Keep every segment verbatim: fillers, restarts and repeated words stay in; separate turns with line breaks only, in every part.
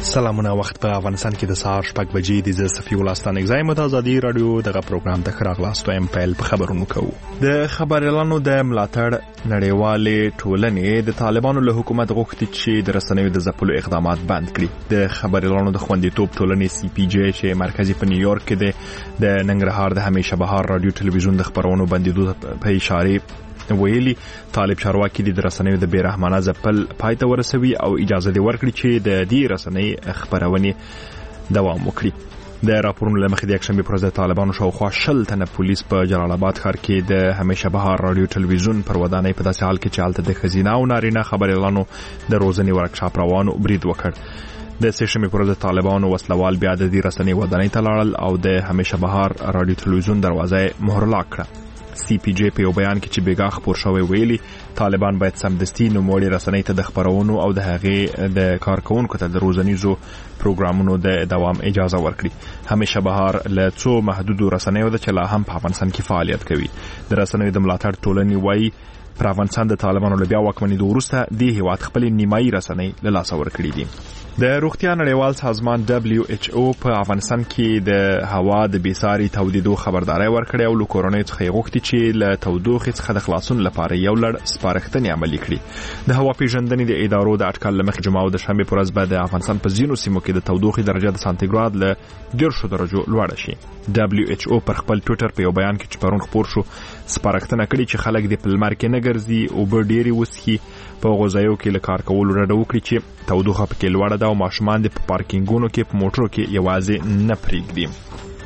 سلامونه. وخت په افغانستان کې د سهار شپږ بجې دي. زه صفي الله ستانک زایم د ازادي رادیو دغه پروګرام ته راغلاستو ام پیل په خبرونو کوو. د خبريالانو د ملاتړ نړیوالې ټولنې د طالبانو له حکومت غوښتي چې د رسنیو د ځپلو اقدامات بند کړي. د خبريالانو د خوندیتوب ټولنې سی پی جی چې مرکزی په نیویورک کې د د ننګرهار د همیشه بهار رادیو ټلویزیون د خبرونو بندیدو په اشاره ویلي طالب چارواکي د رسنیو د بیرحمانه ځپل پای ته ورسوي او اجازه دی ورکړي چې د دې رسنۍ خبرونه دوام وکړي. د راپورونو لمخې د یکشنبه پر ورځ طالبانو شاوخوا شل تنه پولیس په جلال آباد ښار کې د همیشه بهار رادیو ټلویزیون پر ودانۍ په داسې حال کې چې هلته د ښځینه او نارینه خبريالانو د روزنې ورکشاپ روانو برید وکړ. د سېشنبه پر ورځ طالبانو وسلوال بیا د دې رسنۍ ودانۍ ته لاړل او د همیشه بهار رادیو ټلویزیون دروازه مهرلا کړه. سی پی جی په یو بیان کې چې بیګا خبر شوی ویلي طالبان باید سمدستي نوموړي رسنۍ ته د خبرونو او د هغې د کارکونکو ته د روزنیزو پروګرامونو د دوام اجازه ورکړي. همیشه بهار له څو محدودو رسنیو د چې لا هم په افغانستان کې فعالیت کوي. د رسنیو د ملاتړ ټولنې وایي پر افغانستان د طالبانو له بیا واکمنېدو وروسته د هیواد خپلې نیمایي رسنۍ له لاسه ورکړي دي. د روغتیا نړیوال سازمان دبلیو ایچ او په افغانستان کې د هوا د بیساري تودیدو خبرداري ورکړې او له کورونې څخه غوښتي چې له تودوخې څخه د خلاصون لپاره یو لړ سپارښتنې عملي کړي. د هوا پیژندنې د ادارو د اټکل لمخې جمعه او د شنبه پر ورځ به د افغانستان په ځینو سیمو کې د تودوخې درجه د سانتیګراد له دیرشو درجو لوړه شي. دبلیو ایچ او پر خپل ټویټر په یو بیان کې چې پرون خبر شو سپارښتنه کړې چې خلک د پلمر کې نه ګرځي او به ډېری وسخي په غوځایو کې له کار کولو ډډه وکړي چې تودوخه پکې لوړه ده او ماشومان د پارکینګونو کې په موټرو کې یوازې نه پرېږدي.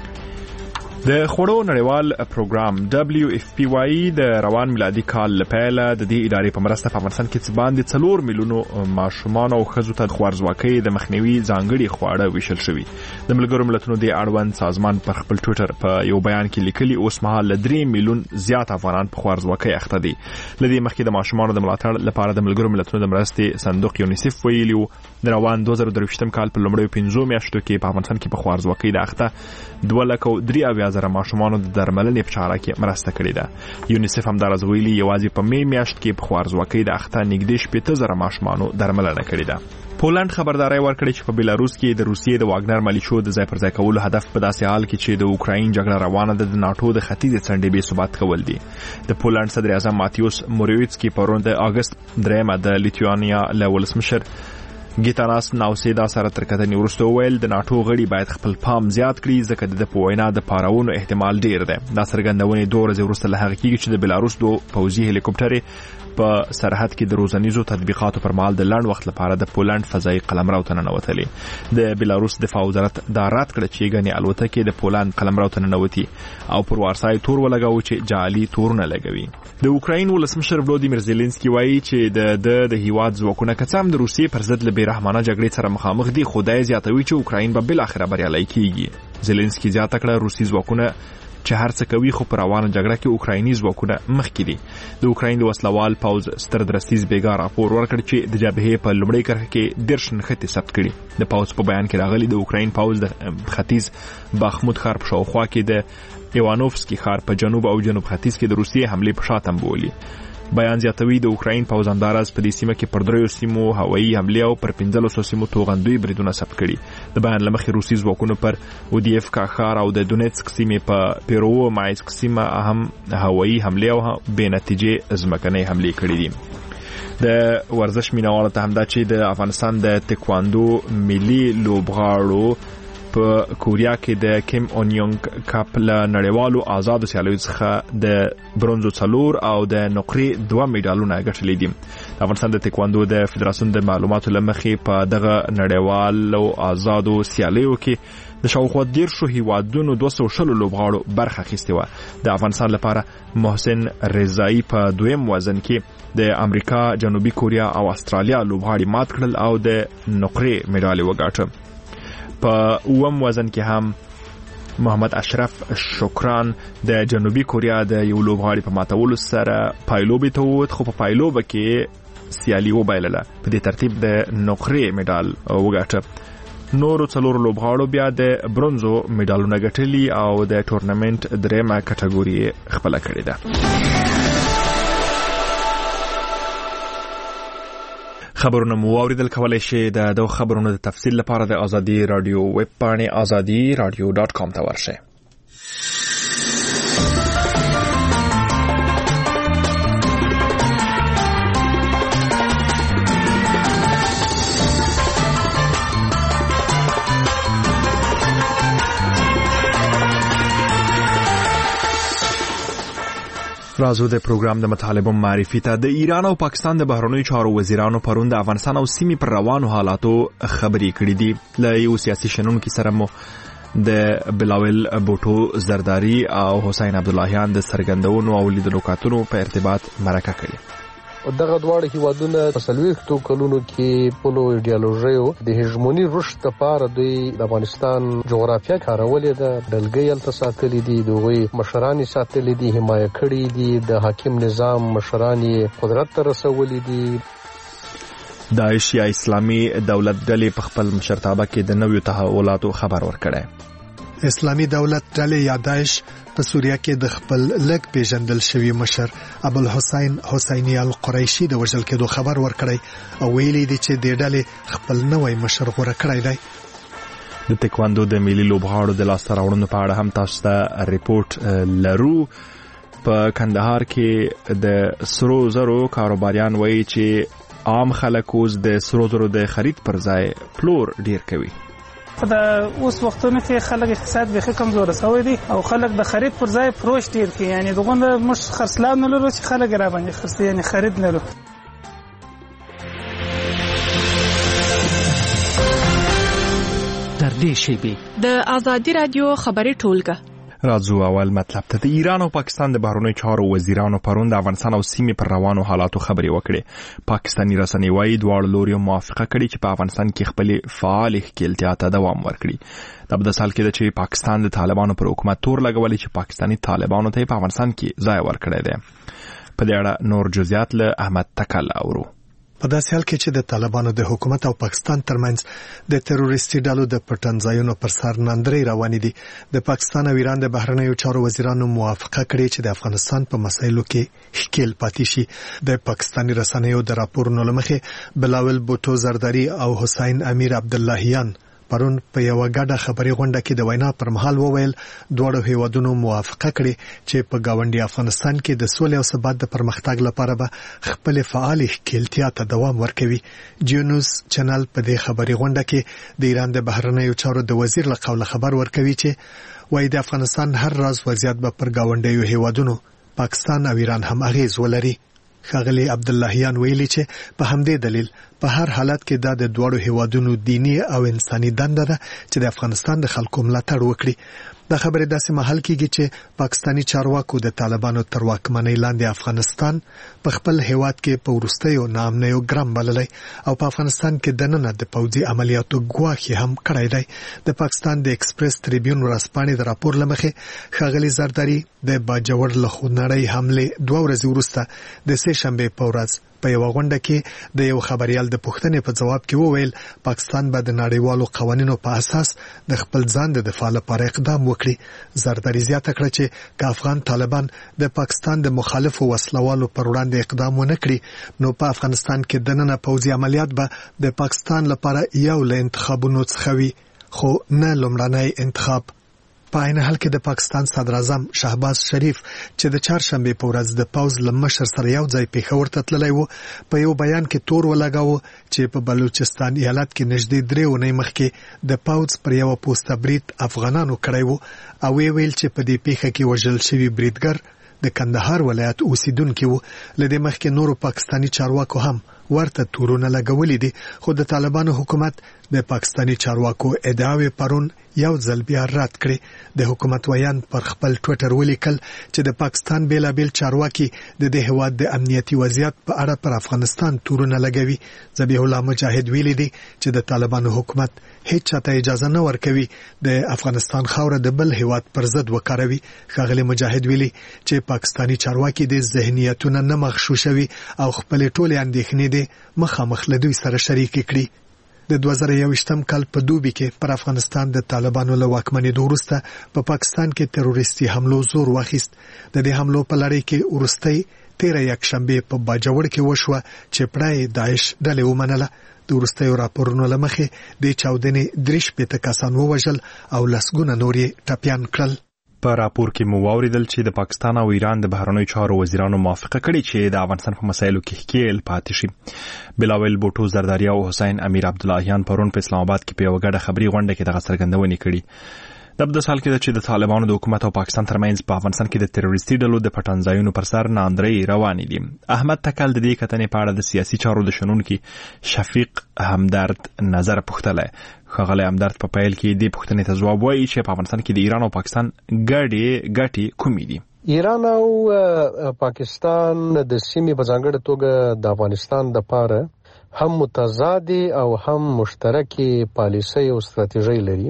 د خوړو نړیوال پروګرام دبلیو اف پی واي د روان میلادي کال لپاره د دې ادارې په مرسته په افغانستان کې څه باندې څلور میلیونو ماشومان او ښځو ته خوارځواکۍ د مخنیوي ځانګړي خواړه ویشل شوي. د ملګرو ملتونو د اړوند سازمان پر خپل ټویټر په یو بیان کې لیکلي اوس مهال له درې میلیون زیات افغانان په خوارځواکۍ اخته دي. له دې مخکې د ماشومانو د ملاتړ لپاره د ملګرو ملتونو د مرستې صندوق یونیسف ویلي د روان دوه زره درویشتم کال په لومړیو پنځو میاشتو کې په افغانستان کې په خوارځواکۍ د اخته دوه لکه درې اویا زره ماشومانو د درملنې په چاره کې مرسته کړې ده. یونیسف همدارس ویلي یوازې په می میاشت کې په خوارځواکۍ د اخته نږدې شپېته زره ماشومانو درملنه کړې ده. پولند خبرداري ورکړې چې په بیلاروس کې د روسیې د واګنر ملیشو د ځای پر ځای کولو هدف په داسې حال کې چې د اوکراین جګړه روانه ده د ناتو د ختیځ څنډې بې ثبات کول دي. د پولند صدر اعظم ماتیوس موریویڅکی پرون د اگست درېمه د لیتوانیا له ولسمشر ګیتاناس ناوسیدا سره تر کتنې وروسته وویل د ناتو غړي باید خپل پام زیات کړي ځکه د په وینا د پاراونو احتمال ډیر دی. دا څرګندونې دوه ورځې وروسته له هغه کېږي چې د بیلاروس دوه پوځي هلیکوپټرې په سرحد کې د روزنیزو تطبیقاتو پر مهال د لنډ وخت لپاره د پولند فضایي قلمرو ته ننوتلې. د بیلاروس دفاع وزارت دا رد کړ چې ګڼې الوتکې د پولند قلمرو ته ننوتي او پر وارسای تور ولګاوه چې جعلي تورونه لګوي. د اوکراین ولسمشر ولودیمیر زيلنسکي وایي چې د د هیواد ځواکونه کڅم د روسیې پر ضد له بیرحمانه جګړې سره مخامخ دي. خدای زیاتوي چې اوکراین به بل اخر بریالي کیږي. زيلنسکي زیاته کړه روسي ځواکونه چې هر څه کوي خو پر روانه جګړه کې اوکرایني ځواکونه مخکې دي. د اوکراین د وسلوال پوځ ستر درستیز بیګا راپور ورکړ چې د جبهې په لومړۍ کرښه کې دیرش نښتې ثبت کړي. د پوځ په بیان کې راغلي د اوکراین پوځ د ختیځ باخمود ښار په شاوخوا کې د ایوانوفسکي ښار په جنوب او جنوب ختیځ کې د روسیې حملې په شا تنبولي. بیان زیاتوي د اوکراین پوځ انداز په دې سیمه کې پر دریو سیمو هوایي حمله او پر پنځلسو سیمو توغندوی بریدونه ثبت کړي. د بیان لمخې روسي ځواکونو پر اودیفکا ښار او د دونیتسک سیمې په پیرو مایسک سیمه اهم هوایي حمله او بې نتیجې ځمکنۍ حملې کړې دي. د ورزش مینوالو ته همدا چې د افغانستان د تکواندو ملي لوبغاړو په کوریا کې د کیم اون یونګ کپ له نړیوالو آزادو سیالیو څخه د برونزو څلور او د نقرې دوه میډالونه ګټلي دي. د افغانستان د تکواندو د فدراسیون د معلوماتو له مخې په دغه نړیوالو آزادو سیالیو کې د شاوخوا دیرشو هیوادونو دوه سوه شلو لوبغاړو برخه اخیستې وه. د افغانستان لپاره محسن رضایي په دویم وزن کې د امریکا، جنوبي کوریا او استرالیا لوبغاړي مات کړل او د نقرې میډال وګاټه. په اوم وزن کې هم محمد اشرف شکران د جنوبي کوریا د یو لوبغاړي په ماتولو سره پایلوبې ته ووت خو په پایلوبه کې سیالي وبایلله. په دې ترتیب د نقرې میډال وګاټه. نورو څلورو لوبغاړو بیا د برونزو میډالونه ګټلي او د ټورنمنت درېمه کټګوري خپله کړې ده. خبرونه مو اوریدل کولای شئ د دغه خبرونو د تفصیل لپاره د ازادي رادیو ویب پاڼې ازادي رادیو ډاټ کام ته ورشئ. راځو د پروګرام د مطالبو معرفي ته. د ایران او پاکستان د بهرنیو چارو وزیرانو پرون د افغانستان او سیمې پر روانو حالاتو خبرې کړې دي. له یو سیاسي شنونکي سره مو د بلاول بوټو زرداری او حسین عبداللهیان د څرګندونو او لیدلو کاتونو په ارتباط مرکه کړې.
دغه دواړه هیوادونه په څلوېښتو کلونو کې پولو ایډیالوژیو د هیژموني رشد لپاره دوی د افغانستان جغرافیه کارولې ده. ډلګۍ هلته ساتلي دي، د هغوی مشران یې ساتلي دي، حمایه کړي دي، د حاکم نظام مشران یې قدرت ته رسولي دي.
داعش یا اسلامي دولت ډلې په خپل مشرتابه کې د نویو تحولاتو خبر ورکړی.
اسلامي دولت ډلې یا داعش په سوریه کې د خپل لږ پیژندل شوی مشر ابوالحسین حسینی القریشي د وژل کېدو خبر ورکړی او ویلي دي چې د ډلې خپل نوی مشر غوړه کړی دی.
د تکواندو د ملي لوبغاړو د لاسته راوړنو په اړه هم تاسو ته ریپورت لرو. په کندهار کې د سرو زرو کاروباریان وایي چې عام خلک اوس د سرو زرو د خرید پر ځای پلور ډیر کوي.
دا اوس وختونه کې خلک اقتصاد به کمزور شوی دي او خلک د خرید پر ځای فروش ډیر کوي. یعنی دغه مش خرڅلاو نه لري چې خلک را باندې خرڅي، یعنی خرید نه لري.
تر دې شی به
د ازادي رادیو خبري ټولګه.
راځو اول مطلب ته. د ایران او پاکستان د بهرنیو چارو وزیرانو پرون د افغانستان او سیمې پر روانو حالاتو خبرې وکړې. پاکستاني رسنۍ وايي دواړو لوري موافقه کړې چې په افغانستان کې خپل فعال ښکېلتیا ته دوام ورکړي. دا په سال کې د چې پاکستان د طالبانو پر حکومت تور لګولي چې پاکستاني طالبانو ته په افغانستان کې ځای ورکړی دی. په دې اړه نور جزئیات له احمد تکل اورو.
په داسې حال کې چې د طالبانو د حکومت او پاکستان ترمنځ د تروریستي ډلو د پټنځایونو پر سر ناندري روان دي، د پاکستان او ایران د بهرنیو چارو وزیرانو موافقه کړې چې د افغانستان په مسایلو کې ښکیل پاتې شي. د پاکستاني رسنیو د راپورونو لمخې بلاول بوټو زرداری او حسین امیر عبداللهیان پرون په یو غاډه خبري غونډه کې د وینا پر مهال وویل دوړو هیوادونو موافقه کړې چې په گاونډي افغانستان کې د سولې او ثبات د پرمختګ لپاره به خپل فعال ښکېلتیا ته دوام ورکوي. جیونوس چینل په دې خبري غونډه کې د ایران د بهرنیو چارو د وزیر له قوله خبر ورکوي چې وایي د افغانستان هر راز وضعیت به پر گاونډیو هیوادونو پاکستان او ایران هم اغیز ولري. ښاغلي عبداللهیان ویلي چې په همدې دلیل په هر حالت کې دا د دوړو هیوادونو دینی او انساني دنده ده چې د افغانستان د خلکو ملاتړ وکړي. دا خبره داسې محل کېږي چې پاکستاني چارواکو د طالبانو تر واکمنۍ لاندې افغانستان په خپل هیواد کې په وروستیو ناامنیو ګرم بللی او په افغانستان کې دننه د پوځي عملیاتو ګواښ هم کړی دی. د پاکستان د ایکسپریس تریبیون ورځپاڼې د راپور لمخې ښاغلي زرداری د باجوړ له خونړۍ حملې دوه ورځې وروسته د سه شنبې په ورځ په یو غونډه کې د یو خبريال د پوښتنې په جواب کې وویل پاکستان به د نړیوالو قوانینو په اساس د خپل ځان د دفاع لپاره اقدام وکړي. زرداری زیاته کړه چې که افغان طالبان د پاکستان د مخالفو وسلوالو پر وړاندې اقدام ونه کړي نو په افغانستان کې دننه پوځي عملیات به د پاکستان لپاره یو له انتخابونو څخه وي، خو نه لومړنی انتخاب. په عین حال کې د پاکستان صدر اعظم شهباز شریف چې د چهارشنبه په ورځ د پوز له مشر سره یو ځای پیښور ته تللی و په یو بیان کې تور ولګاوه چې په بلوچستان ایالت کې نږدې درې اونۍ مخکې د پوز پر یو پوسټه برید افغانانو کړی و او ویل چې په دې پیښه کې وژل شوی بریدګر د کندهار ولایت اوسیدونکو و. لدې مخکې نورو پاکستاني چارواکو هم ورته تورونه لګولې دي، خو د طالبانو حکومت د پاکستاني چارواکو ادعاوې پرون یو ځل بیا رد کړې. د حکومت ویان پر خپل ټوئیټر ولیکل چې د پاکستان بیلابیل چارواکي د دې هواد د امنیتي وضعیت په اړه پر افغانستان تورونه لګوي. ذبیح الله مجاهد ویلي دي چې د طالبانو حکومت هیڅ چاته اجازه نه ورکوي د افغانستان خاوره د بل هواد پر ضد وکاروي. ښاغلي مجاهد ویلي چې پاکستاني چارواکي د ذهنیتونو نه مغشوشوي او خپل ټولې اندېښنې د مخامخ له دوی سره شریک کړي. د دوه زره یوویشتم کال په دوبي کې پر افغانستان د طالبانو له واکمنېدو وروسته په پا پاکستان کې تروریستي حملو زور واخیست. د دې حملو په لړۍ کې وروستۍ تیره یکشنبه په باجوړ کې وشوه چې پړای داعش ډلې ومنله. د وروستیو راپورونو له مخې د چاودنې درې شپېته کسان ووژل او لسګونه نور یې ټپیان کړل.
په راپور کې مو واوریدل چې د پاکستان او ایران د بهرنیو چارو وزیرانو موافقه کړې چې د افغانستان په مسایلو کې ښکیل پاتې شي. بلاول بوټو زرداری او حسین امیر عبداللهیان پرون په اسلام آباد کې په یو غړ خبري غونډه کې دغه څرګندونې کړې. د بده سال کې چې د طالبانو د حکومت او پاکستان ترمنځ په افغانستان کې د تروریستي ډلو د پټنځایونو پر سر ناندري روانې دي. احمد تکل د دې کتنې په اړه د سیاسي چارو د شنونکي شفیق همدرد نظر پوښتلی. ښاغلی همدرد په پیل کې دې پوښتنې ته ځواب وایي چې په افغانستان کې د ایران او پاکستان ګډې ګټې کومې دي.
ایران او پاکستان د سیمې په ځانګړې توګه د افغانستان لپاره هم متضاد او هم مشترکي پالیسۍ او ستراتیژۍ لري.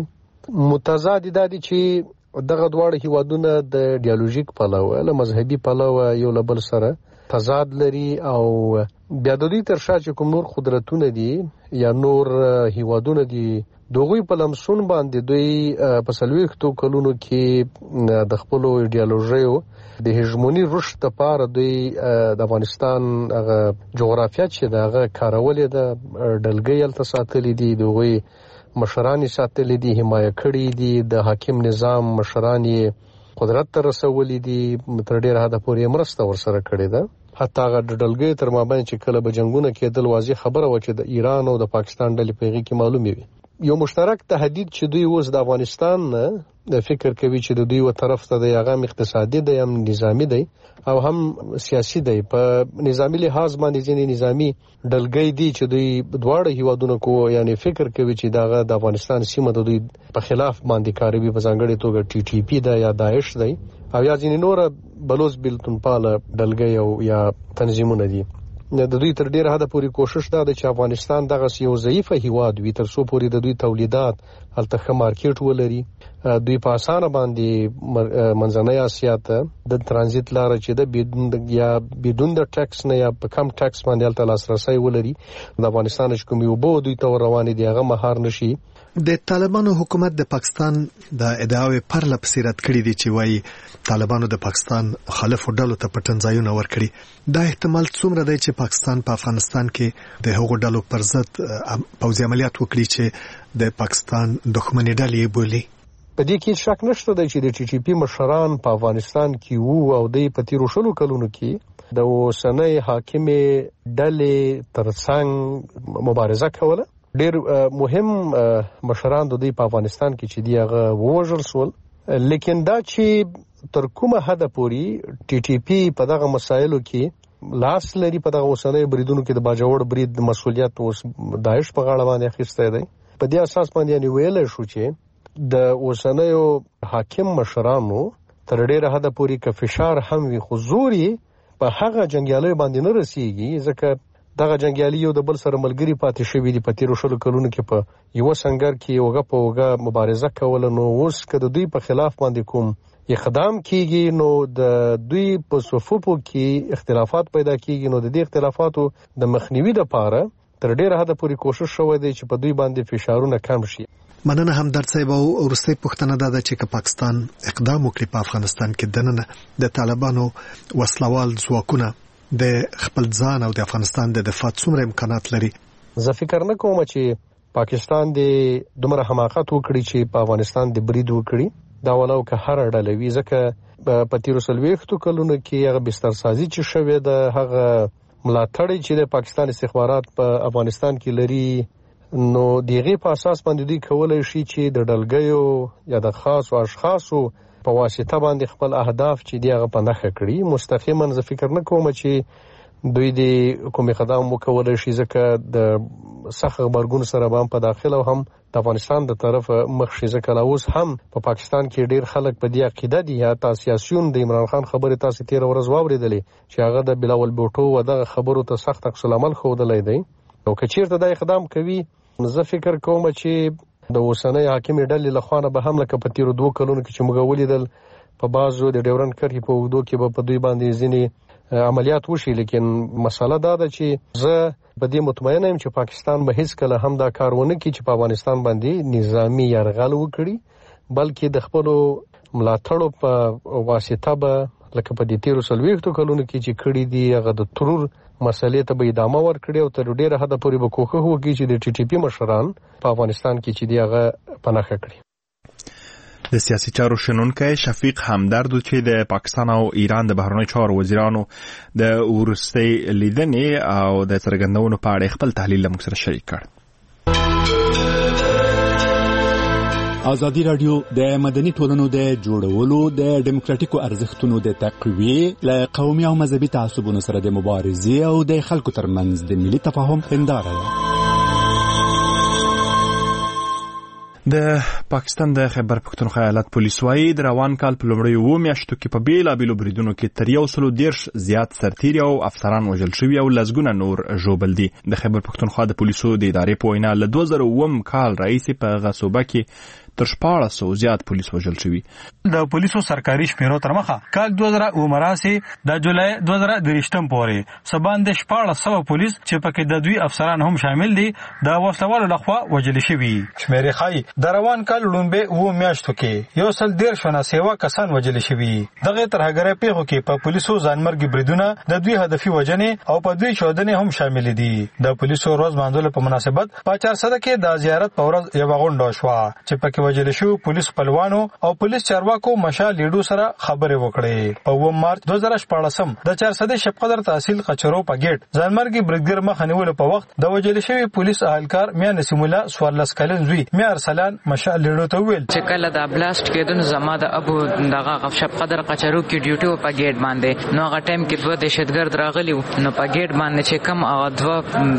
متضاد د دې چې دغه دواړه هیوادونه د ایدئولوژیک پلوه له مذهبي پلوه یو له بل سره تضاد لري او بیا د دوی تر شا چې کوم نور قدرتونه دي یا نور هیوادونه دي دوی په لمسون باندې دوی په څلوېښتو کلونو کې د خپل ایدئولوژیو د هژمونی رشد لپاره دوی د افغانستان هغه جغرافیه چې دغه کارولې ده ډلګۍ هلته ساتلې دي دوی مشران ساتلې دي حمایه کړي دي د حاکم نظام مشران قدرت ته رسولې دي تر ډیره حده پورې مرسته ورسره کړې ده. حتی هغه ډلګۍ تر مابین چې کله به جنگونه کېدل واضح خبره و چې د ایران او د پاکستان ډلې په هغې کې معلومې وي. یو مشترک تهدید چې دوی اوس د افغانستان نه فکر کوي چې د دوی و طرف ته د هغه اقتصادي دی هم نظامی دی او هم سیاسي دی. په نظامی لحاظ باندې ځینې نظامی ډلګۍ دي چې دوی دواړه هیوادونو کو یعنی فکر کوي چې دغه د افغانستان سیمه د دوی په خلاف باندې کاروي په ځانګړې توګه ټي ټي پی ده یا داعش دی او یا ځینې نور بلوچ بیلتونپاله ډلګۍ او یا تنظیمونه دي. د دوی تر ډیره حده پورې کوشش دا ده چې افغانستان دغه یو ضعیفه هیواد وي تر څو پورې د دوی تولیدات هلته ښه مارکیټ ولري. دوی په اسانه باندې منځنۍ اسیا ته د ترانزیت لاره چې د بدون یا بدون د ټیکس نه یا په کم ټیکس باندې هلته لاسرسي ولري. د افغانستان چې کوم یو بو دوی ته روانې دي هغه مهار نشي.
د طالبانو حکومت د پاکستان د ادعاوې پرله پسې رد کړي دي چې وایي طالبانو د پاکستان مخالفو ډلو ته پټنځایونه ورکړي. دا احتمال څومره دی چې پاکستان په افغانستان کې د هغو ډلو پر ضد پوځي عملیات وکړي چې د پاکستان دښمني ډلې بولي؟
په دې کې شک نشته دی چې د ټي ټي پی مشران په افغانستان کې وو او د په تیرو شلو کلونو کې د اوسنۍ حاکمې ډلې ترڅنګ مبارزه کوله. ډیر مهم مشران د دوی په افغانستان کې چې دی هغه ووژل شول. لیکن دا چې تر کومه حده پورې ټي ټي پی په دغه مسایلو کې لاس لري په دغه اوسنۍ بریدونو کې د باجوړ برید مسولیت اوس داعش په غاړه باندې اخیستی دی. په دې اساس باندې یعنی ویلی شو چې د اوسنیو حاکم مشرانو تر ډیره حده پورې که فشار هم وي خو زور یې په هغه جنګیالیو باندې نه رسیږي ځکه دغه جنگیالي یو د بل سره ملګری پاتې شوي دي. په تیرو شلو کلونو کې په یوه سنګر کې اوږه په اوږه مبارزه کوله. نو اوس که د دوی په خلاف باندې کوم اقدام کیږي نو د دوی په صفوفو کې اختلافات پیدا کیږي. نو د دې اختلافاتو د مخنیوي لپاره تر ډیره حده پورې کوشش شوی دی چې په دوی باندې فشارونه کم شي.
مننه همدرد صاحب. او وروستۍ پوښتنه دا ده چې که پاکستان اقدام وکړي په افغانستان کې دننه د طالبانو وسلوال ځواکونه د خپل ځان او د افغانستان د دفاع څومره امکانات لري؟
زه فکر نه کوم چې پاکستان د دومره حماقت وکړي چې په افغانستان د برید وکړي. دا ولو که هر ډله وي ځکه په تیرو څلوېښتو کلونو کې هغه بسترسازي چې شوې ده هغه ملاتړ چې د پاکستان استخبارات په افغانستان کې لري نو د هغې په اساس باندې دوی کولی شي چې د ډلګیو یا د خاصو اشخاصو په واسطه باندې خپل اهداف چې دی هغه په نښه کړي. مستقیما زه فکر نه کوم چې دوی د کوم اقدام وکولای شي ځکه د سخت غبرګون سره به هم په داخل او هم د افغانستان د طرف مخ شي ځکه لا اوس هم په پاکستان کې ډیر خلک په دې عقیده دي. یا سیاسيون د عمران خان خبرې تاسو تیر ورځ واوریدلې چې هغه د بلاول بوټو و دغه خبرو ته سخت عکس العمل ښودلی دی. او که چیرته دا اقدام کوي زه فکر کوم چې د اوسنۍ حاکمې ډلې لخوا نه به هم لکه په تیرو دوه کلونو کې چې موږ ولیدل په بعضو د ډیورنډ کرښې په اوږدو کې به په دوی باندې ځینې عملیات وشي، لیکن مسله دا ده چې زه په دې مطمئنه یم چې پاکستان به هیڅ کله هم دا کارونه کوي چې په افغانستان باندې نظامی یرغل وکړي، بلکې د خپل ملاتړو په واسطه به لکه په دې تیرو څلوېښتو کلونو کې چې کړي دي هغه د ترور مسلې ته به ادامه ورکړي او تر ډیره حده پورې به کوښښ وکړي چې د ټي ټي پی مشران په افغانستان کې چې دی هغه پناهه کړي.
د سیاسي چارو شنونکی شفیق همدرد چې د پاکستان او ایران د بهرنیو چارو وزیرانو د وروستۍ لیدنې او د څرګندونو په اړه خپل تحلیل له موږ سره شریک کړ.
ازادي رادیو د مدني ټولنو د جوړولو د ډیموکراتیکو ارزښتونو د تقویې له قومي او مذهبي تعصبونو سره د مبارزې او د خلکو ترمنځ د ملي تفاهم هنداره ده.
د پاکستان د خیبر پختونخوا ایالت پولیس وايي د روان کال په لومړیو اوو میاشتو کې په بیلابیلو بریدونو کې تر یو سلو دېرش زیات سرتیري او افسران وژل شوي او لسګونه نور ژوبل دي. د خیبر پختونخوا د پولیسو د ادارې په وینا له دوه زره اووم کال راهیسې په هغه صوبه کې تر شپاړس سوه زیات پولیس وژل شوي.
د پولیسو سرکاري شمیرو تر مخه کال دوه زره اووه راسې د جولای دوه زره دېرشم پورې سباندې شپاړس سوه پولیس چې پکې د دوی افسران هم شامل دي د وسلوالو لخوا وژل شوي. شمیرې ښایي د روان کال لومړۍ اووه میاشتو کې یو سل دېرش ناسیوا کسان وژل شوي. دغه ترهګرۍ پیښو کې په پولیسو ځانمرګي بریدونه د دوی هدفي وژنې او په دوی چاودنې هم شامل دي. د پولیسو ورځ مانځلو په مناسبت په چارسده کې د زیارت په ورځ یوه غونډه شوه چې پکې وژل شو پولیس خپلوانو او پولیس چارواکو مشال لیډو سره خبرې وکړې. په اووم مارچ دوه زره شپاړسم د چارسده شپ قدر تحصیل قچرو په گیټ ځانمرګي بریدګر مخ نیولو په وخت د وژل شوی پولیس اهلکار میا نسیم الله څوارلس کلن زوی میا ارسلان مشال لیډو ته وویل
چې کله د بلاست کېدون زما د ابو دغه شپ قدر قچرو کې ډیوټي په گیټ باندې نو هغه ټایم کې دوه دهشتګرد راغلي نو په گیټ باندې چې کم هغه دوه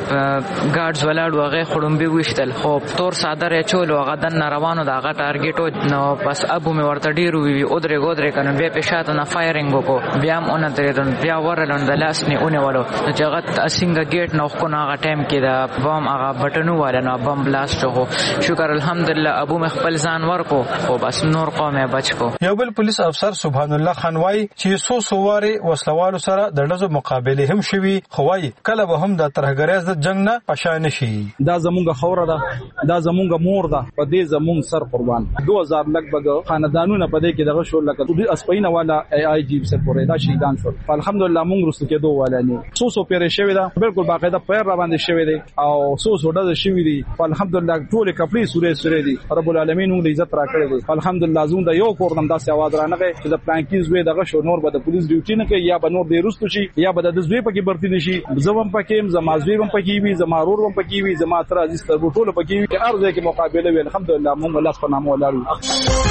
ګارډز ولاړ هغه خړومبي وشتل خو تور صادره چول هغه د روانو دغه ټارګټ نو پس ابو می ورته ډیرو وی او درې ګودرې کنه بیا په شاته نه فایرینګ وکړو بیا هم اون درېدل بیا ورلون د لاس نه اونې ولو چې هغه اسنګ گیټ نو کو نه هغه ټایم کې دا بم هغه بټنو والا نو بم بلاست شو. شکر الحمدلله ابو می خپل ځان ورکو او بس نور قومه بچ کو.
یو بل پولیس افسر سبحان الله خان وای چې سو سواره وسلوالو سره د لزو مقابله هم شوي خو وای کله به هم د ترهګریز د جنگ نه پښانه شي.
دا زمونږ خوره ده دا زمونږ مور ده په دې زمونږ سر قربان دوه هزار لګبګ خاندانونه په دې کې دغه شو لکه د اسپینا والا ای آی جی سر پورې دا شهیدان شو. الحمدلله مونږ رسو کې دوه والا نه سو سو پیره شوی دا بالکل باقاعده پیر را باندې شوی دی او سو سو د شوی دی. الحمدلله ټول کپړې سورې سورې دي رب العالمین موږ عزت را کړی دی. الحمدلله زوم د یو کورنم داسې आवाज را نه غي چې د پلانکینز وې دغه شو نور به د پولیس ډیوټي نه کوي یا به نور د رستو شي یا به د زوی پکې برتی نشي زوم پکې زما زوی هم پکې وي زما رور هم پکې وي زما تر عزیز تر ټول پکې وي چې ارزه کې مقابله وي. الحمدلله موږ الله په نامه ولاړو.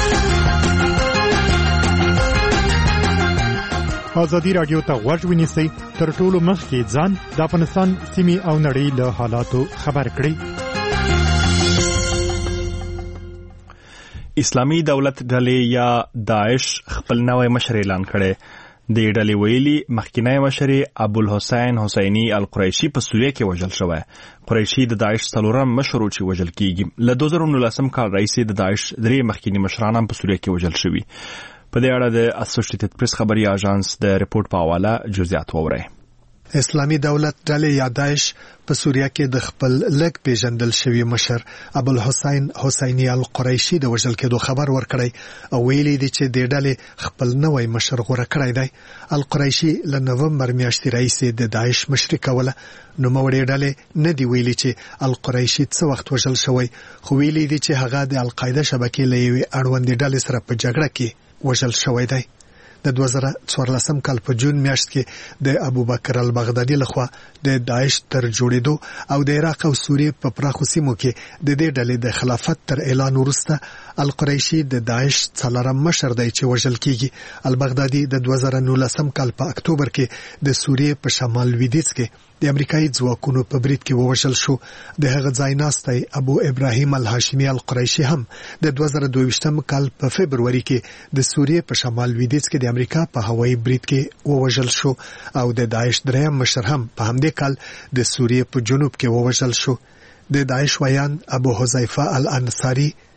ازادي رادیو ته غوږ ونیسئ تر ټولو مخکې ځان د افغانستان سیمې او نړۍ له حالاتو خبر کړئ.
اسلامي دولت ډلې یا داعش خپل نوی مشر اعلان کړي. د ډلې ویلي مخکینی مشر ابوالحسین حسینی القریشي په سوریه کې وژل شوی. قریشي د داعش څلورم مشر چې وژل کیږي. له دوه زره نولسم کال راهیسې د داعش درې مخکینی مشران هم په سوریه کې وژل شوي. په دې اړه د اسوسییټډ پریس خبري اژانس د ریپورت په حواله جزئیات ووري.
اسلامي دولت ډلې یا داعش په سوریه کې د خپل لږ پیژندل شوی مشر ابوالحسین حسینی القریشي د وژل کېدو خبر ورکړی او ویلي دي چې د ډلې خپل نوی مشر غوړه کړی دی. القریشي له نومبر میاشتې راهیسې د داعش مشري کوله. نو موړې ډلې نه دی ویلي چې القریشي څه وخت وژل شوی خو ویلي دي چې هغه د القاعده شبکې له یوې اړوندې ډلې سره په جګړه کې وژل شوی دی. د دوه زره څوارلسم کال په جون میاشت کې د ابوبکر البغدادي لخوا د داعش تر جوړېدو او د عراق او سوریې په پراخو سیمو کې د دې ډلې د خلافت تر اعلان وروسته القریشي د داعش څلورم مشر دی چې وژل کیږي. البغدادي د دوه زره نولسم کال په اکتوبر کې د سوریې په شمال لویدیځ کې د امریکایي ځواکونو په برید کې ووژل شو. د هغه ځای ناستی ابو ابراهیم الهاشمي القریشي هم د دوه زره دوه کال په فبروري کې د سوریې په شمال لویدیځ کې د امریکا په هوایي برید کې ووژل شو او د داعش دریم مشر هم په همدې کال د سوریې په جنوب کې ووژل شو. د داعش ویان ابو حذیفه الانصاری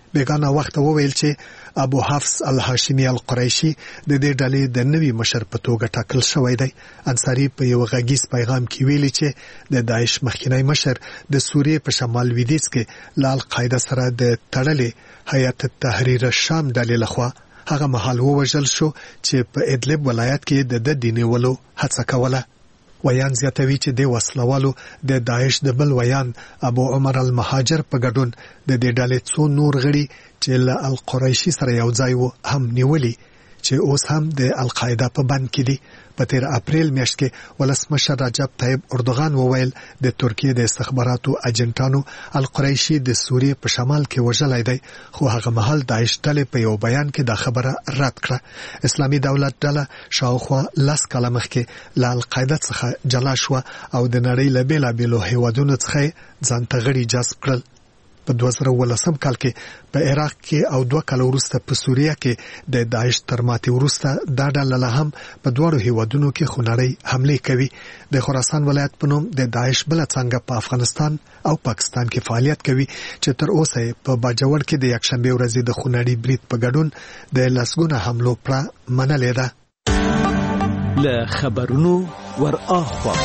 بیگانه وخت وویل چې ابو حفص الهاشمی القریشي د دې ډلې د نوي مشر په توګه ټاکل شوی دی. انصاری په یو غږیز پیغام کې ویلي چې د داعش مخکنی مشر د سوریې په شمال لویدیځ کې له القاعده سره د تړلې هیئت تحریر الشام ډلې لخوا هغه مهال ووژل شو چې په ادلب ولایت کې د د دینولو هڅه کوله. ویان زیاتوي چې د وسلوالو د داعش د بل ویان ابو عمر المهاجر په ګډون د دې ډلې څو نور غړي چې له القریشي سره یو ځای وو هم نیولي چې اوس هم د القاعده په بند کې دي. په تیر اپریل میاشت کې ولسمشر رجب طیب اردوغان وویل د ترکیه د استخباراتو اجنټانو القریشي د سوریې په شمال کې وژلای دی، خو هغه مهال داعش ډلې په یو بیان کې دا خبره رد کړه. اسلامي دولت ډله شاوخوا لس کاله مخکې له القاعده څخه جلا شو او د نړۍ له بیلابیلو هیوادونو څخه ځان ته غړي جذب کړل. په دوه زره ولسم کال کې په عراق کې او دوه کال وروسته په سوریه کې د داعش تر ماتې وروسته دا ډله هم په دواړو هیوادونو کې خونړۍ حملې کوي. د خراسان ولایت په نوم د داعش بل څنګه په افغانستان او پاکستان کې فعالیت کوي چې تر اوسه په باجوړ کې د یکشنبه ورځې د خونړۍ برید په ګډون د لسګونه حملو پر منلې ده.
له خبرونو ور اخوا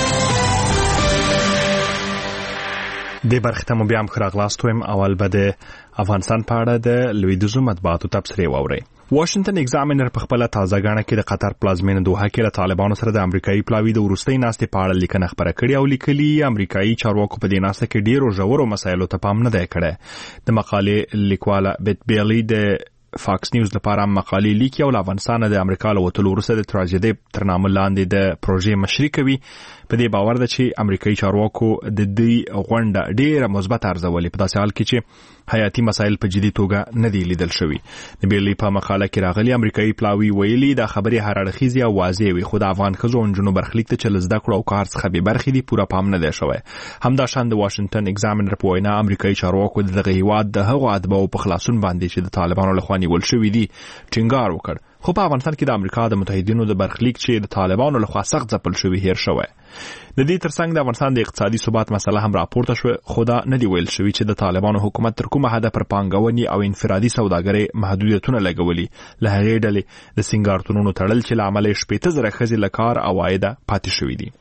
د برخته مو بیا هم خراغلاست ویم. اول به د افغانستان په اړه د لویدیځو مطبوعاتو تبصرې واورئ. واشنگټن ایگزامینر په خپل تازه غاڼه کې د قطر پلازمینه دوحه کې له طالبانو سره د امریکایي پلاوی د وروستۍ ناستې په اړه لیکنه خبره کړې او لیکلي امریکایي چارواکو په دې ناسته کې ډیرو ژورو مسایلو ته پام نه دی کړی. د مقالې لیکواله بیت بیلی د فاکس نیوز لپاره مقالې لیکي او له افغانستان د امریکا له وتلو وروسته د تراژیدي تر نامه لاندې د پروژې مشري کوي. په دې باور ده چې امریکایي چارواکو د دې غونډه ډیره مثبت ارزولې په داسې حال کې چې حیاتي مسایل په جدي توګه نه دی لیدل شوی. د بیلی په مقاله کې راغلي امریکایي پلاوی ویلي دا خبرې هر اړخیزه او واضح وي، خو د افغان ښځو او نجونو برخلیک ته چې زده کړو او کار څخه به برخې دي پوره پام نه دی شوی. همدا شان د واشنگټن ایگزامینر په وینا امریکایي چارواکو دغه هیواد د هغو اتباعو په خلاصون باندې چې د طالبانو لخوا نیول شوی دي ټینګار وکړ، خو په افغانستان کې د امریکا د متحدینو د برخلیک چې د طالبانو لخوا سخت ځپل شوی هیر شوی. د دې ترڅنګ د افغانستان د اقتصادي ثبات مسله هم راپورته شو، خو دا نه دی ویل شوی چې د طالبانو حکومت تر کومه حده پر پانګونې او انفرادي سوداګرۍ محدودیتونه لګولي. له هغې ډلې د سنگارتونونو تړل چې له امله شپېته زره ښځې له کار او عایده پاتې شوي دي.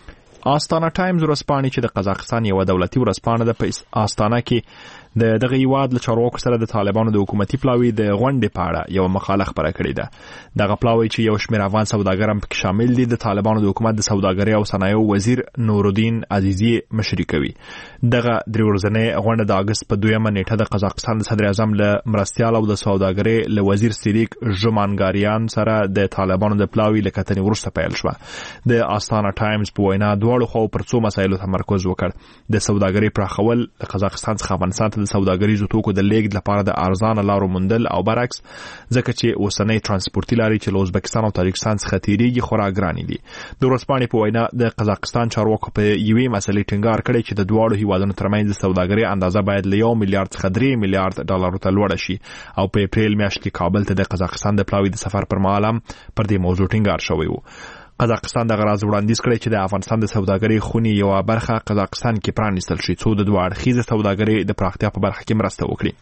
آستانه ټایمز ورځپاڼې چې د قزاقستان یوه دولتي ورځپاڼه ده په آستانه کې د دغه هیواد له چارواکو سره د طالبانو د حکومتي پلاوي د غونډې په اړه یو مقاله خپره کړې ده. دغه پلاوی چې یو شمېر افغان سوداګر هم پکې شامل دي د طالبانو د حکومت د سوداګرۍ او صنایعو وزیر نورالدین عزیزي مشري کوي. دغه درې ورځنۍ غونډه د اګست په دویمه نیټه د قزاقستان د صدر اعظم له مرستیال او د سوداګرۍ له وزیر سیریک ژمانګاریان سره د طالبانو د پلاوي له کتنې وروسته پیل شوه. د آستانه ټایمز په وینا دواړو خواو پر څو مسایلو تمرکز وکړ. د سوداګرۍ پراخول د قزاقستان څخه افغانستان د سوداګریزو توکو د لیږد لپاره د ارزانه لارو موندل او برعکس ځکه چې اوسنۍ ترانسپورتي لارې چې له ازبکستان او تاجکستان څخه تیریږي خورا ګرانې دي. د ورځپاڼې په وینا د قزاقستان چارواکو په یوې مسلې ټینګار کړی چې د دواړو هیوادونو ترمنځ د سوداګرۍ اندازه باید له یو میلیارډ څخه درې میلیارډ ډالرو ته لوړه شي او په اپریل میاشت کې کابل ته د قزاقستان د پلاوي د سفر پر مهال هم پر دې موضوع ټینګار شوی و. قزاقستان دغه راز وړاندیز کړی چې د افغانستان د سوداګرۍ خونې یوه برخه قزاقستان کې پرانیستل شي څو د دوه اړخیزه سوداګرۍ د پراختیا په برخه کې مرسته وکړي.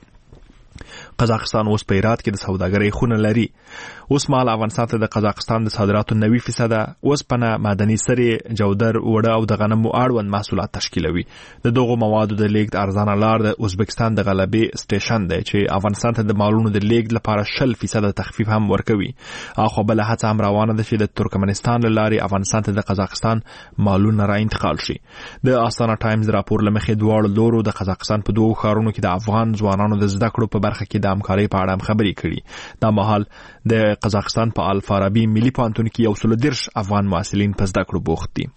قزاقستان اوس په هرات کې د سوداګرۍ خونه لري. اوس مهال افغانستان ته د قزاقستان د صادراتو نوي فیصده اوسپنه، معدني سرې، جودر، اوړه او د غنمو اړوند محصولات تشکیلوي. د دغو موادو د لیږد ارزانه لار د ازبکستان د غلبې سټیشن دی چې افغانستان ته د مالونو د لیږد لپاره شل فیصده تخفیف هم ورکوي. اخو بل هڅه هم روانه ده چې د ترکمنستان له لارې افغانستان ته د قزاقستان مالونه را انتقال شي. د آستانه ټایمز راپور له مخې دواړو لورو د قزاقستان په دوو ښارونو کې د افغان ځوانانو د زده کړو په برخه کې د همکارۍ په اړه هم خبرې کړي. دا مهال د قزاقستان په الفارابي ملي پوهنتون کې یو سل دېرش افغان محصلین په زده کړو بوخت دي.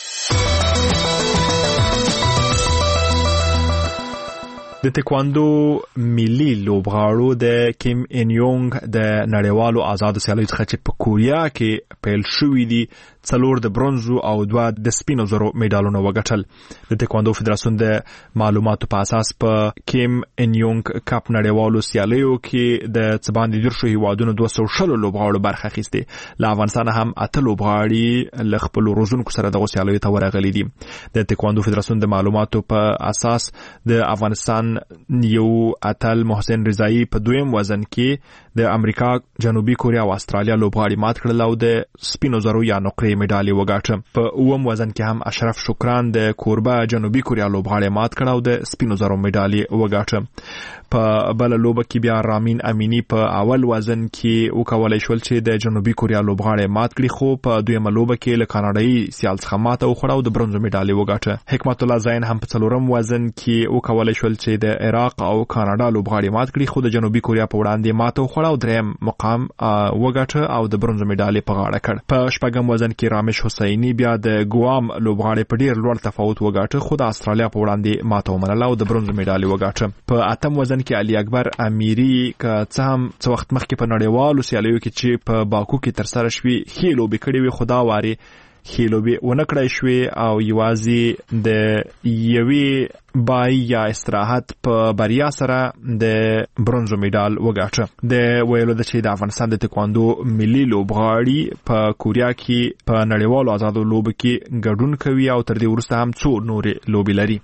د تکواندو ملي لوبغاړو د کیم ان یونګ د نړیوالو آزادو سیالیو څخه چې په کوریا کې پیل شوې دي څلور د برونزو او دوه د سپینو زرو میډالونه وګټل. د تکواندو فدراسیون د معلوماتو په اساس په کیم انیونګ کپ نړیوالو سیالیو کې د څباندې درشو هیوادونو دوه سوه شل لوبغاړو برخه اخیستې. له افغانستان هم اته لوبغاړي له خپل روزونکو سره دغه سیالیو ته ورغلي دي. د تکواندو فدراسیون د معلوماتو په اساس د افغانستان یو اتل محسن رضایی په دویم وزن کې د امریکا، جنوبي کوریا او استرالیا لوبغاړي مات کړل او د سپینو زرو یا نقرې میډالي وګاټه. په اووم وزن کې هم اشرف شکران د کوربه جنوبي کوریا لوبغاړي مات کړ او د سپینو زرو میډالي وګاټه. په بل لوبه کې بیا رامین امینی په اول وزن کې وکولای شول چې د جنوبي کوریا لوبغاړي مات کړي، خو په دویمه لوبه کې له کاناډایي سیال څخه ماته وخوړه او د برونزو میډالي وګاټه. حکمت الله زین هم په څلورم وزن کې وکولای شول چې د عراق او کاناډا لوبغاړي مات کړي، خو د جنوبي کوریا په وړاندې ماته وخوړه او دریم مقام وګاټه او د برونزو میډالي په غاړه کړ. په شپږم وزن کې رامش حسینی بیا د ګوام لوبغاړي په ډیر لوړ تفاوت وګاټه، خو د استرالیا په وړاندې ماته ومنله او د برونزو میډالي وګاټه. په اتم وزن کې علي اکبر امیری که څه هم څه وخت مخکې په نړیوالو سیالیو کې چې په باکو کې ترسره شوې ښې لوبې کړې وې، خو دا وارې ښې لوبې ونه کړای شوې او یوازې د یوې بای یا استراحت په بریا سره د برونزو میډال وګاټه. د ویلو د چې د افغانستان د تکواندو ملي لوبغاړي په کوریا کې په نړیوالو آزادو لوبو کې ګډون کوي او تر دې وروسته هم څو نورې لوبې لري.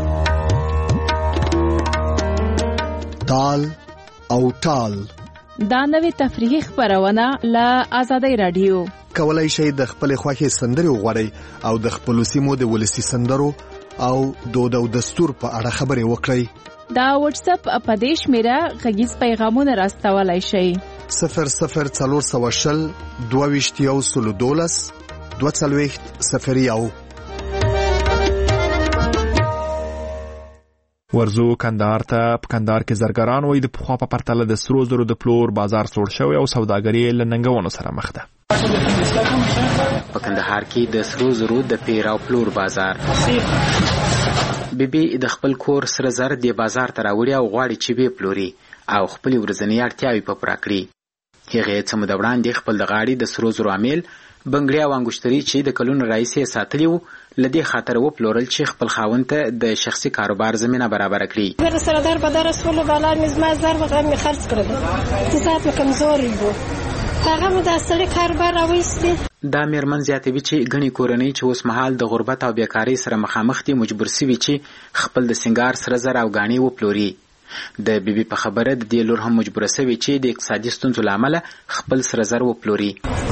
تال او ټال
دا نوې تفریحي خبرونه له آزادۍ رادیو.
کولای شئ د خپل خوښې سندرې وغواړئ او د خپل سیمو د ولسی سندرو او دود او دستور په اړه خبرې وکړئ.
دا واتس اپ په دې شمیره غږیز پیغامونه راستولای شئ.
صفر صفر څلور سوه شل دوه ویشت یو سلو دولس دوه څلوېښت صفر یو.
ورزو کندهار ته. په کندهار کې زرګران وایي د پخوا په پرتله د سرو زرو د پلور بازار سوړ شوی او سوداګري له ننګونو سره مخ ده.
په کندهار کې د سرو زرو د پیر او پلور بازار بیبي د خپل کور سره زر د بازار ته راوړي او غواړي چې به پلوري او خپل ورځنی اړتیاوې په پوره کړي. هغه څه مده وړاندې خپل د غاړي د سرو زرو عامل بنګړیا او انګشتري چې د کلونو راځي ساتلی وو لدی خاطر و پلورل چې خپل خاوند ته د شخصي کاروبار زمينه برابر کړي.
زه سره در په در رسول بالا مزما زر وغه می خرڅ کړل. ذات کمزوري وو. هغه مو د اصلي کاروبار راوېستي.
دا میرمن زیاتوي چې غني کورنۍ چې اوس مهال د غربت او بیکاری سره مخامخ دي مجبور سوي چې خپل د سنگار سره زر او غاڼي و پلوري. د بیبي په خبره د دې لور هم مجبور سوي چې د اقتصادي ستونزو لامل خپل سره زر و پلوري.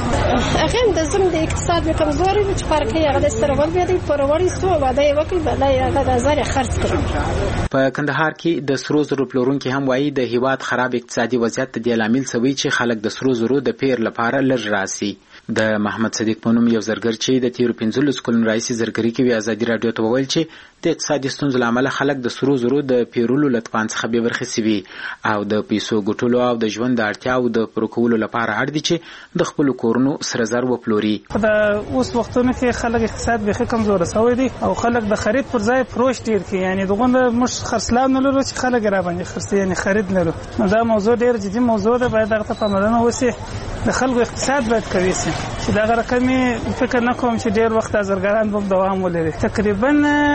اخر د زم د اقتصاد کمزوري چې فرق یې غل سره ول بیا د پروري سو واده وکړي بلای هغه د زر خرڅ کړو.
په کندهار کې د سرو زرو پلورونکو هم وایي د هیواد خراب اقتصادي وضعیت د لامل سوي چې خلک د سرو زرو د پیر لپاره لږ راسي. د محمد صدیق پونم یو زرګر چې د تیرو پنځلس کلونو راځي زرګري کوي ازادي رادیو ته وویل چې د اقتصادي ستونزو لامل خلک د سرو زرو د پیرولو لټپان څخه به برخه سوي او د پیسو ګټلو او د ژوند د اړتیاو د پوره کولو لپاره اړ دي چې د خپل کورونو سره زر و پلوري.
دا اوس وختونه کې خلک اقتصاد به کمزور شوی دي او خلک د خرید پر ځای فروش ډیر کوي، یعنی دغه مش خرڅلاو نه لري چې خلک را باندې خرڅي یعنی خرید نه لري. دا موضوع ډیر جدي موضوع ده، باید هغه ته پاملرنه وشي. د خلکو اقتصاد باید قوي شي چې دا رقمي فکر نه کوم چې ډیر وخت ازرګران به دوام ولري. تقریبا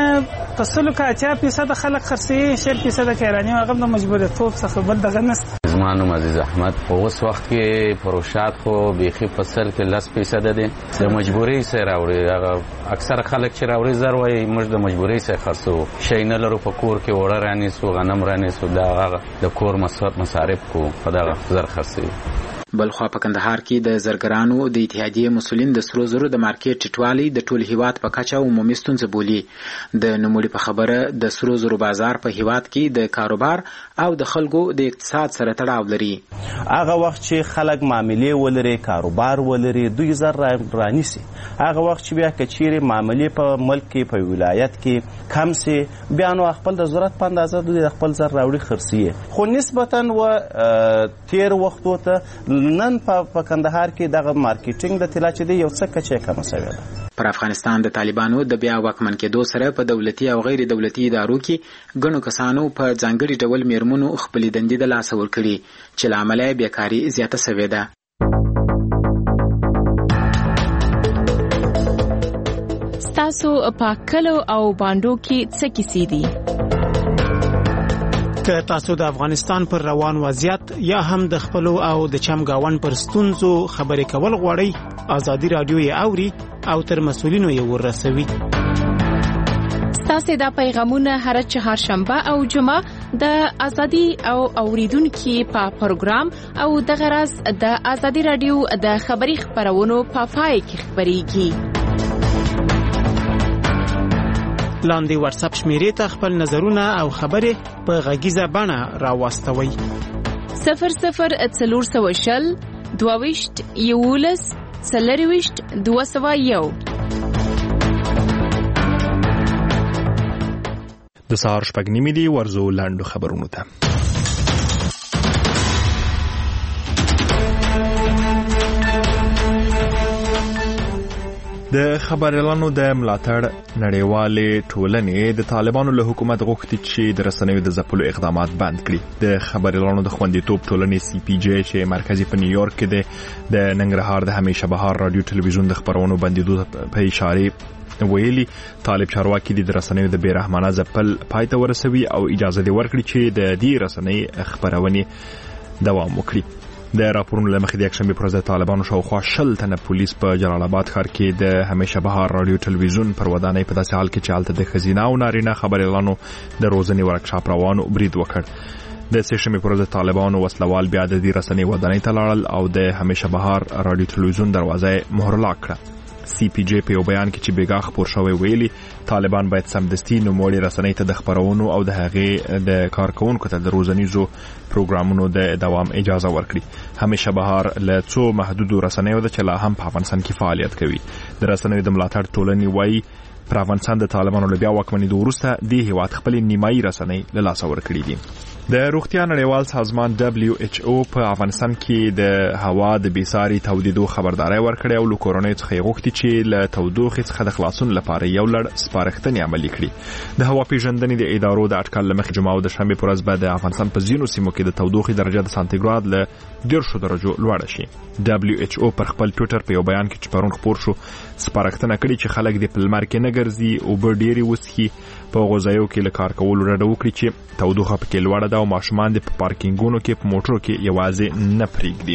په سلو کې اتیا فیصد خلک خرڅي، شل فیصد کې ایرانی هغه د مجبوریتوب څخه بل دغه نست.
زمانو عزیز احمد په اوس وخت کې فروشات خو بيخي فصل کې لس فیصد دي د مجبوري سره راوړي. هغه اکثر خلک چې راوړي زر وایي موږ د مجبوري سره خرڅو، شي نه لرو په کور کې وړه راني سو غنم راني سو دا هغه د کور مصارف کو په دا زر خرڅي.
بلخوا په کندهار کې د زرګرانو د اتحادیې مسولین د سرو زرو د مارکیټ ټیټوالي د ټول هیواد په کچه عمومي ستونزه بولي. د نوموړي په خبره د سرو زرو بازار په هیواد کې د کاروبار او د خلکو د اقتصاد سره تړاو لري.
هغه وخت چې خلک معاملې ولري، کاروبار ولري، دوی زر رانیسي. هغه وخت چې بیا کچېرې معاملې په ملک کې په ولایت کې کم سي، بیا نو خپل د ضرورت په اندازه دوی خپل زر راوړي خرڅي. خو نسبتا و تیر وختو ته نن په کندهار کې دغه مارکیټینګ د طلا چې دی یو څه کچې کم شوی ده.
پر افغانستان د طالبانو د بیا واکمن کېدو سره په دولتي او غیر دولتي ادارو کې ګڼو کسانو په ځانګړي ډول میرمنو خپلې دندې د لاسه ورکړي چې له امله بیکاري زیاته شوې ده.
تاسو په کلو او باندو کې څه کیسې دي؟
که تاسو د افغانستان پر روان وضعیت یا هم د خپلو او د چمګاون پر ستونزو خبرې کول غواړئ، ازادي رادیو یې اوري او تر مسؤلینو یې ورسوي.
تاسو دا پیغامونه هر چهارشنبه او جمعه د ازادي او اوریدونکو په پروګرام او د غرض د ازادي رادیو د خبري خبرونو په پای کې خبريږي.
لاندې واتس اپ شمیرې ته خپل نظرونه او خبرې په غږیزه بڼه راوستوي.
صفر صفر څلور سوه شل دوه ویشت یولس څلور ویشت دوه سوه یو.
د سهار شپږ نیمې دي، ورزو لاندو خبرونو ته. د خبريالانو د ملاتړ نړیوالې ټولنې د طالبانو له حکومت غوښتي چې د رسنیو د ځپلو اقدامات بند کړي. د خبريالانو د خوندیتوب ټولنې سی پی جی چې مرکزی په نیویارک کې د ننګرهار د همیشه بهار رادیو ټلویزیون د خبرونو بندیدو په اشاره ویلي طالب چارواکي د رسنیو د بیرحمانه ځپل پای ته ورسوي او اجازه دی ورکړي چې د دې رسنۍ خبرونه دوام وکړي. د راپورونو لمخې د یکشنبه پر ورځ طالبانو شاوخوا شل تنه پولیس په جلال آباد ښار کې د همیشه بهار رادیو ټلویزیون پر ودانۍ په داسې حال کې چې حالت د خزینه او نارینه خبريالانو د روزنې ورکشاپ روانو برید وکړ. د سشنبه پر ورځ طالبانو وسلوال بیا د دې رسنۍ ودانۍ ته لاړل او د همیشه بهار رادیو ټلویزیون دروازه مهرلا کړه. سی پی جی په یو بیان کې چې بیګا خبر شوی ویلي طالبان باید سمدستي نوموړي رسنۍ ته د خبرونو او د هغې د کارکونکو ته د روزنیزو پروګرامونو د دوام اجازه ورکړي. همیشه بهار له څو محدودو رسنیو د چلا هم په افغانستان کې فعالیت کوي. د رسنیو د ملاتړ ټولنې وایي پر افغانستان د طالبانو له بیا واکمنۍ وروسته د هیواد خپل نیمایي رسنۍ له لاسه ورکړي دي. د روغتیا نړیوال سازمان دبلیو ایچ او په افغانستان کې د هوا د بیساري تودیدو خبرداري ورکړې او له کورونې څخه غوښتي چې له تودوخې څخه د خلاصون لپاره یو لړ سپارښتنې عملي کړي. د هوا پیژندنې د ادارو د اټکل لمخې جمعه او د شنبه پر ورځ به د افغانستان په ځینو سیمو کې د تودوخې درجه د سانتیګراد له دیرشو درجو لوړه شي. دبلیو ایچ او پر خپل ټوئیټر په یو بیان کې چې پرون خبر شو سپارښتنه کړې چې خلک د پلمر کې نه ګرځي او به ډېری وسخي په غوځایو کې له کار کولو ډډه وکړي چې تودوخه پکې لوړه ده او ماشومان د پارکینګونو کې په موټرو کې یوازې نه پرېږدي.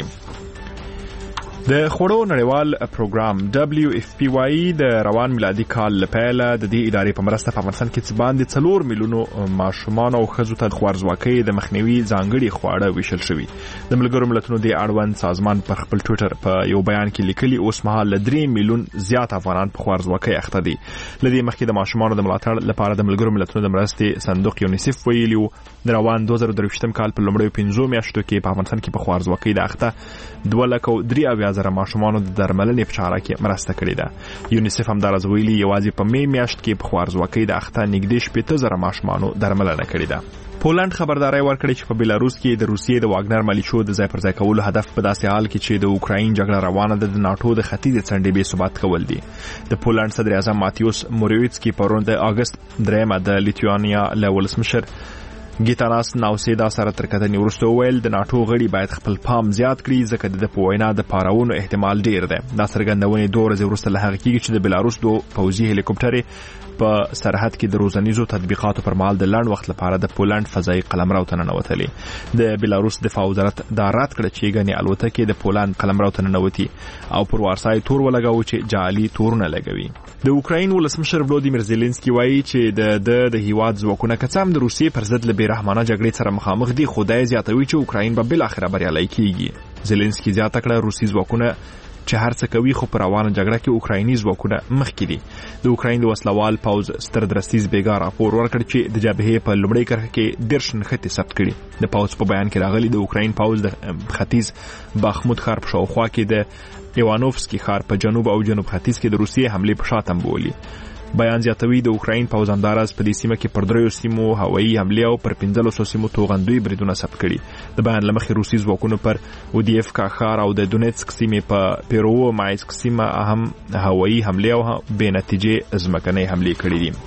د خوړو نړیوال پروګرام دبلیو اف پی واي د روان میلادي کال لپاره د دې ادارې په مرسته په افغانستان کې څه باندې څلور میلیونو ماشومان او ښځو ته خوارځواکۍ د مخنیوي ځانګړي خواړه ویشل شوي. د ملګرو ملتونو د اړوند سازمان پر خپل ټوئیټر په یو بیان کې لیکلي اوس مهال له درې میلیون زیات افغانان په خوارځواکۍ اخته دي. لدې مخکې د ماشومانو د ملاتړ لپاره د ملګرو ملتونو د مرستې صندوق یونیسف ویلي و د روان دوه زره درویشتم کال په لومړیو پنځو میاشتو کې په افغانستان کې په خوارځواکۍ د اخته دوه لکه درې اویا زره ماشومانو د درملنې په چاره کې مرسته کړې ده. یونیسف هم درز ویلي یوازې په می میاشت کې په خوارځواکۍ د اخته نږدې شپږ زره ماشومانو درملنه کړې ده. پولند خبرداري ورکړې چې په بلاروس کې د روسیې د واګنر ملیشو د ځای پر ځای کولو هدف په داسې حال کې چې د اوکراین جګړه روانه ده د ناتو د ختیځ څنډې به ثبات کول دي. د پولند صدر اعظم ماتیوس موریویڅکی پرون د اگست درېمه د لیتوانیا له ولسمشر ګیتاناس ناوسیدا سره تر کتنې وروسته ویل د ناتو غړي باید خپل پام زیات کړي ځکه د په وینا د پاراونو احتمال ډیر دی. دا څرګندونې دوه ورځې وروسته له هغه کېږي چې د بلاروس دوه پوځي هلیکوپټرې په سرحد کې د روزنیزو تطبیقاتو پر مهال د لنډ وخت لپاره د پولند فضایي قلمرو ته ننوتلې. د بلاروس دفاع وزارت دا رد کړ چې غني الوتکې د پولند قلمرو ته ننوتي او پر وارسای تور ولګاو چې جعلي تورونه لګوي. د اوکراین ولسمشر ولودیمیر زيلنسکي وایي چې د د هیواد ځواکونه کڅام د روسیې پر ضد له بیرحمانه جګړې سره مخامخ دي. خدای زیاتوي چې اوکراین به بل اخر بریالي کیږي. زيلنسکي زیاته کړه روسي ځواکونه چې هر څه کوي خو پر روانه جګړه کې اوکرایني ځواکونه مخکې دي. د اوکراین د وسلوال پوځ ستر درستیز بیګا راپور ورکړ چې د جبهې په لومړۍ کرښه کې دیرش نښتې ثبت کړي. د پوځ په بیان کې راغلي د اوکراین پوځ د ختیځ باخمود ښار په شاوخوا کې د ایوانوفسکي ښار په جنوب او جنوب ختیځ کې د روسیې حمله په شا تنبولي. بیان زیاتوي د اوکراین پوځ انداز په دې سیمه کې پر دریو سیمو هوایي حمله او پر پنځلسو سیمو توغندوی بریدونه ثبت کړي. د بیان لمخې روسي ځواکونو پر اودیفکا ښار او د دونیتسک سیمې په پیرو مایسک سیمه اهم هوایي حمله او بې نتیجې ځمکنۍ حمله کړې دي.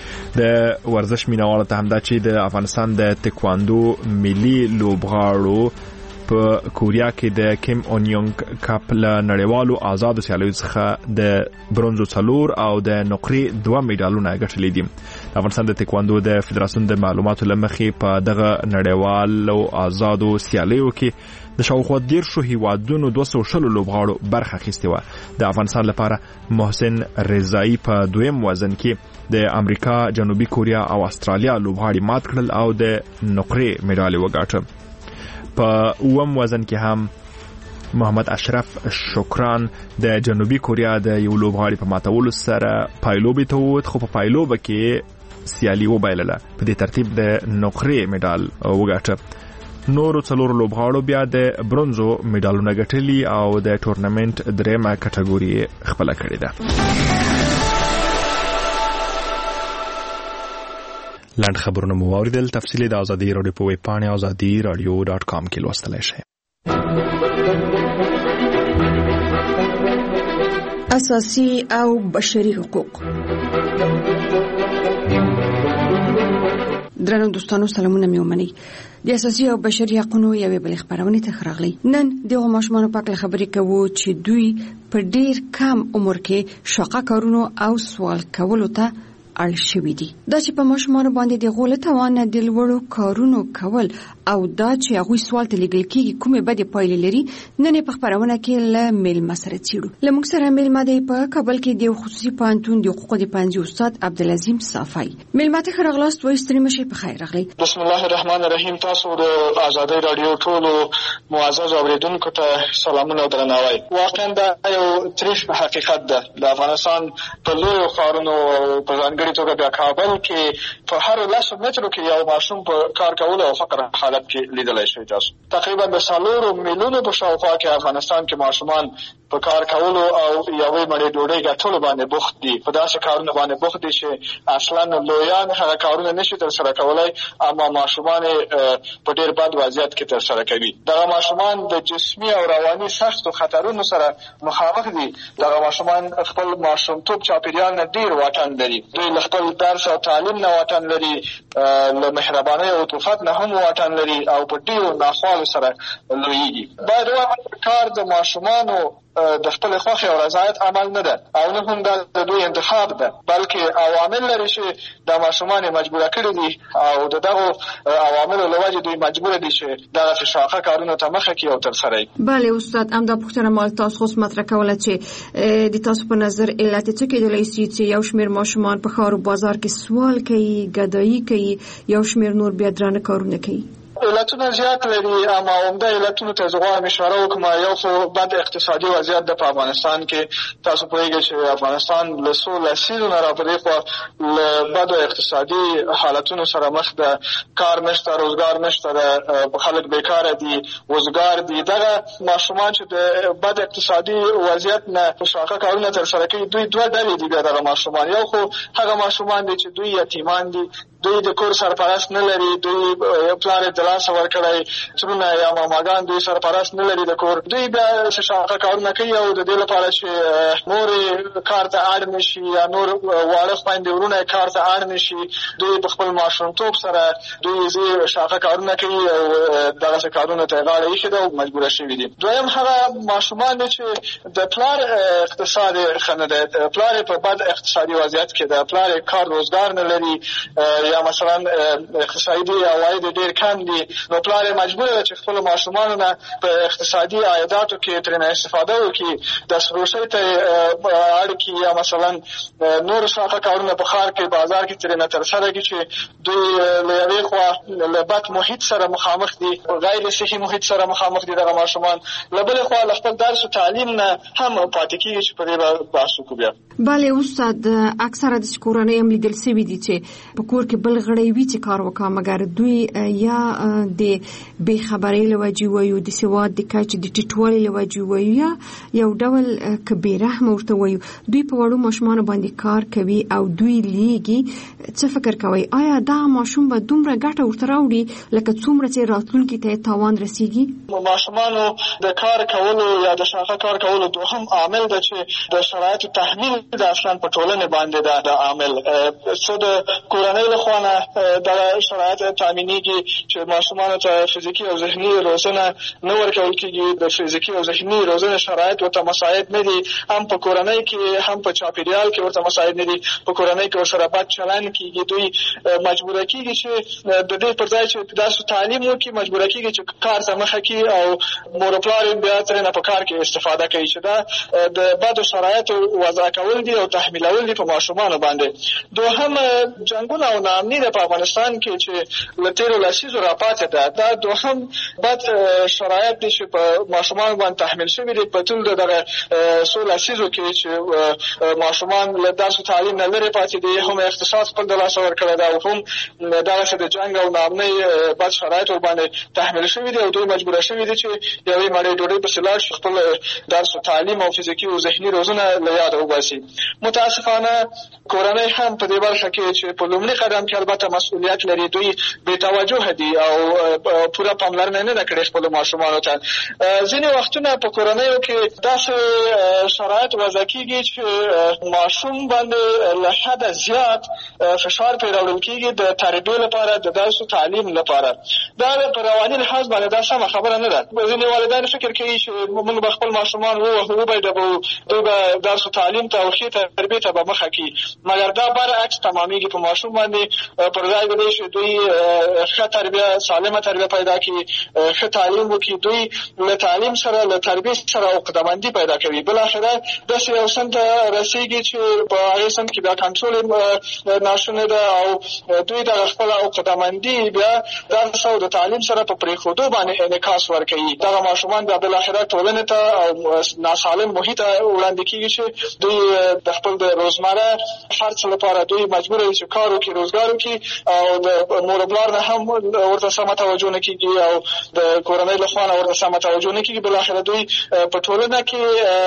د ورزش مینوالو ته همدا چې د افغانستان د تکواندو ملي لوبغاړو په کوریا کې د کیم اون یونګ کپ له نړیوالو آزادو سیالیو څخه د برونزو څلور او د نقرې دوه میډالونه ګټلي دي. افغانستان د تکواندو د فدراسیون د معلوماتو لمخې په دغه نړیوالو آزادو سیالیو کې د شاوخوا دیرشو هیوادونو دوه سوه شلو لوبغاړو برخه اخیستې وه. د افغانستان لپاره محسن رضایي په دویم وزن کې د امریکا، جنوبي کوریا او استرالیا لوبغاړي مات کړل او د نقرې میډال وګاټه. په اووم وزن کې هم محمد اشرف شکران د جنوبي کوریا د یو لوبغاړي په ماتولو سره پایلوبې ته ووت، خو په پایلوبه کې سیالي وبایلله. په دې ترتیب د نقرې میډال وګاټه. نورو څلورو لوبغاړو بیا د برونزو میډالونه ګټلي او د ټورنمنت درېمه کټګوري خپله کړې ده. لاند خبرونه مو واوریدل. تفصیل د ازادي راډیو په ویب پاڼه ازادي راډیو ډاټ کام کې لوستلی شئ.
اساسي او بشري حقوق. درنو دوستانو سلامونه مې ومنئ. د اساسي او بشري حقوقو یوې بلې خبرونه ته راغلي. نن د ماشومانو په اړه خبرې کوو چې دوی په ډیر کم عمر کې شاقه کارونو او سوال کولو ته اړ شوي دي. دا چې په ماشومانو باندې د غوله توان د لوړو کارونو کول او دا چې هغه سوال ته لګل کېږي کومه بده پایلې لري، نن په خبرونه کې له میلمه سره چیرو. له موږ سره میلمه دی په کابل کې د خصوصي پانتون د حقوقو د پنځه استاد عبدالعظیم صافی. میلمه ته راغلاست، وای ستړي مشه په خیر راغلی.
بسم الله الرحمن الرحیم. تاسو د آزادۍ رادیو ټولو معزز اوریدونکو ته سلامونه او درناوی. واقعا دا یو تریخ حقیقت ده. د افغانستان په لویو ښارونو په ځانګړي توګه د کابل کې په هر لس مترو کې یو ماشوم په کار کولو او فقر حالت کې لیدلی شئ. تاسو تقریبا د څلورو میلیونو په شاوخوا کې افغانستان کې ماشومان په کار کولو او یوې مړۍ ډوډۍ ګټلو باندې بوخت دي. په داسې کارونو باندې بوخت دي چې اصلا لویان هغه کارونه نشي ترسره کولی، اما ماشومان په ډېر بد وضعیت کې ترسره کوي. دغه ماشومان د جسمي او رواني سختو خطرونو سره مخامخ دي. دغه ماشومان خپل ماشومتوب چاپېریال نه ډېر واټن لري. دوی له خپل درس او تعلیم نه واټن لري، له مهربانۍ او عطوفت نه هم واټن لري او په ډېرو ناخوالو سره لویېږي. باید ووایو کار د ماشومانو د خپل خوښې او رضایت عمل نه ده او نه هم د دوی انتخاب ده، بلکې عوامل لري چې د ماشومان مجبوره کړي دي او د دغو عواملو له وجې دوی مجبوره دي چې دغسې شاقه کارونو ته مخه کړي او ترسره یې.
بله استاد، همدا پوښتنه ما تاسو خو مطرح کوله چې د تاسو په نظر علت څه کېدلی شي چې یو شمېر ماشومان په ښار او بازار کې سوال کوي، ګدایي کوي، یو شمېر نور بیا درانه کارونه کوي؟
علتونه زیات لري، اما عمده علتونو ته زه غواړم اشاره وکړم. یو خو بد اقتصادي وضعیت ده په افغانستان کې. تاسو پوهېږئ چې افغانستان له څو لسیزو نه را په دې خوا له بدو اقتصادي حالتونو سره مخ ده. کار نشته، روزګار نشته ده، خلک بیکاره دي، وزګار دي. دغه ماشومان چې د بد اقتصادي وضعیت نه شاقه کارونه ترسره کوي، دوی دوه ډلې دي. بیا دغه ماشومان یو خو هغه ماشومان دي چې دوی یتیمان دي، دوی د کور سرپرست نه لري، دوی پلار یې د لاسه ورکړی، ترونه یا ماماګان دوی سرپرست نه لري د کور. دوی بیا شاقه کارونه کوي او د دې لپاره چې مور یې کار ته اړ نه شي یا نور واړه خویندې ورونه یې کار ته اړ نه شي، دوی په خپل ماشومتوب سره دوی زی شاقه کارونه کوي او دغسې کارونه ته یې غاړه ایښې ده او مجبوره شوي دي. دویم هغه ماشومان دي چې د پلار اقتصاد یې ښه نه دی، پلار یې په بد اقتصادي وضعیت کې ده، پلار یې کار روزګار نه لري یا مثلا اقتصادي عواید ډېر کم دي، نو پلار یې مجبور ده چې خپلو ماشومانو نه په اقتصادي عایداتو کې ترېنه استفاده وکړي، دستفروشۍ ته یې اړ کړي یا مثلا نور شاقه کارونه په ښار کې بازار کې ترېنه ترسره کړي چې دوی له یوې خوا له بد محیط سره مخامخ دي، غیر صحي محیط سره مخامخ دي دغه ماشومان. له بلې خوا له خپل درس او تعلیم نه هم پاتې کېږي چې په دې به بحث وکړو بیا.
بله استاد، اکثره د کورنۍ هم لیدل سوي دي چې په کور کې بل غړی وي چې کار وکړه، مګر دوی یا د بې خبرۍ له وجې وایو، د سواد د کچې د ټیټوالي له وجې وایو، یا یو ډول که بې رحمه ورته وایو، دوی په وړو ماشومانو باندې کار کوي او دوی لیږي. څه فکر کوئ، آیا دا ماشوم به دومره ګټه ورته راوړي لکه څومره چې راتلونکي ته تاوان رسیږي؟
ماشومانو د کار کولو یا د شاقه کار کولو دوهم عامل ده چې د شرایطو تحمیل د اصلا په ټولنې باندې ده. د عامل څه د کورنۍ له خوا لخوا نه دغه شرایط تامینېږي چې ماشومانو ته فزیکي او ذهني روزنه نه ورکول کېږي. د فزیکي او ذهني روزنې شرایط ورته مساعد نه دي، هم په کورنۍ کې هم په چاپېریال کې ورته مساعد نه دي. په کورنۍ کې ورسره بد چلند کېږي، دوی مجبوره کېږي چې د دې پر ځای چې داسې تعلیم وکړي مجبوره کېږي چې کار ته مخه کړي او مور و پلار بیا ترېنه په کار کې استفاده کوي چې دا د بدو شرایطو وضع کول دي او تحمیلول دي په ماشومانو باندې. دوهم جنګونه او ناامني ده په افغانستان کې چې له تېرو لسیزو راپاتې ده. دا دوهم بد شرایط دي چې په ماشومانو باندې تحمیل شوي دي په ټول دغه څو لسیزو کې چې ماشومان له درس و تعلیم نه لرې پاتې دي، هم اقتصاد خپل د لاسه ورکړی ده او هم دغسې د جنګ او ناامنۍ بد شرایط ورباندې تحمیل شوي دي او دوی مجبوره شوي دي چې یوې مړۍ ډوډۍ پسې لاړ شي، خپل درس و تعلیم او فزیکي او ذهني روزنه له یاده وباسي. متاسفانه کورنۍ هم په دې برخه کې چې په لومړي قدم کې البته مسؤلیت لري، دوی بې توجه دي او پوره پاملرنه نه ده کړې خپلو ماشومانو ته. ځینې وختونه په کورنیو کې داسې شرایط وضع کېږي چې ماشوم باندې له حده زیات فشار پرې راوړل کېږي د تربیې لپاره، د درس و تعلیم لپاره. دا په رواني لحاظ باندې دا سمه خبره نه ده. ځینې والدین فکر کوي چې موږ به خپل ماشومان ووهو، وبایده به دوی به درس و تعلیم ته او ښې تربیې ته به مخه کړي، مګر دا برعکس تمامېږي په ماشوم باندې. پر ځای د دې چې دوی ښه تربیه سالمه تربیه پیدا کړي، ښه تعلیم وکړي، دوی له تعلیم سره له تربیې سره عقدهمندي پیدا کوي. بالاخره داسې یو سن ته رسېږي چې په هغې سن کې بیا کنټرول ناشونې ده او دوی دغه خپله عقدهمندي بیا درس او د تعلیم سره په پرېښودو باندې انعکاس ورکوي. دغه ماشومان بیا بالاخره ټولنې ته او ناسالم محیط ته وړاندې کېږي چې دوی د خپل د روزمره خرڅ لپاره دوی مجبوره دي چې کار وکړي، روزګار وکړي او د مور و پلار نه هم ورته سمه توجه نه کېږي او د کورنۍ له خوا نه ورته سمه توجه نه کېږي. بالاخره دوی په ټولنه کې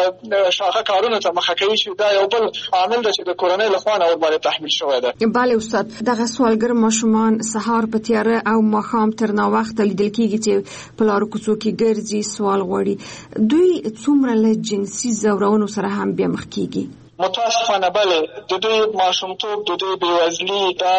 شاخه کارونو ته مخه کوي چې دا یو بل عامل ده چې د کورنۍ له خوا نه ورباندې تحمیل شوی ده.
بله استاد، دغه سوالګر ماشومان سهار په تیاره او ماښام تر ناوخته لیدل کېږي چې په لارو کوڅو کې ګرځي، سوال غواړي. دوی څومره له جنسي ځورونو سره هم بیا مخ کېږي؟
متاسفانه بله، د دوی ماشومتوب، د دوی بېوزلي دا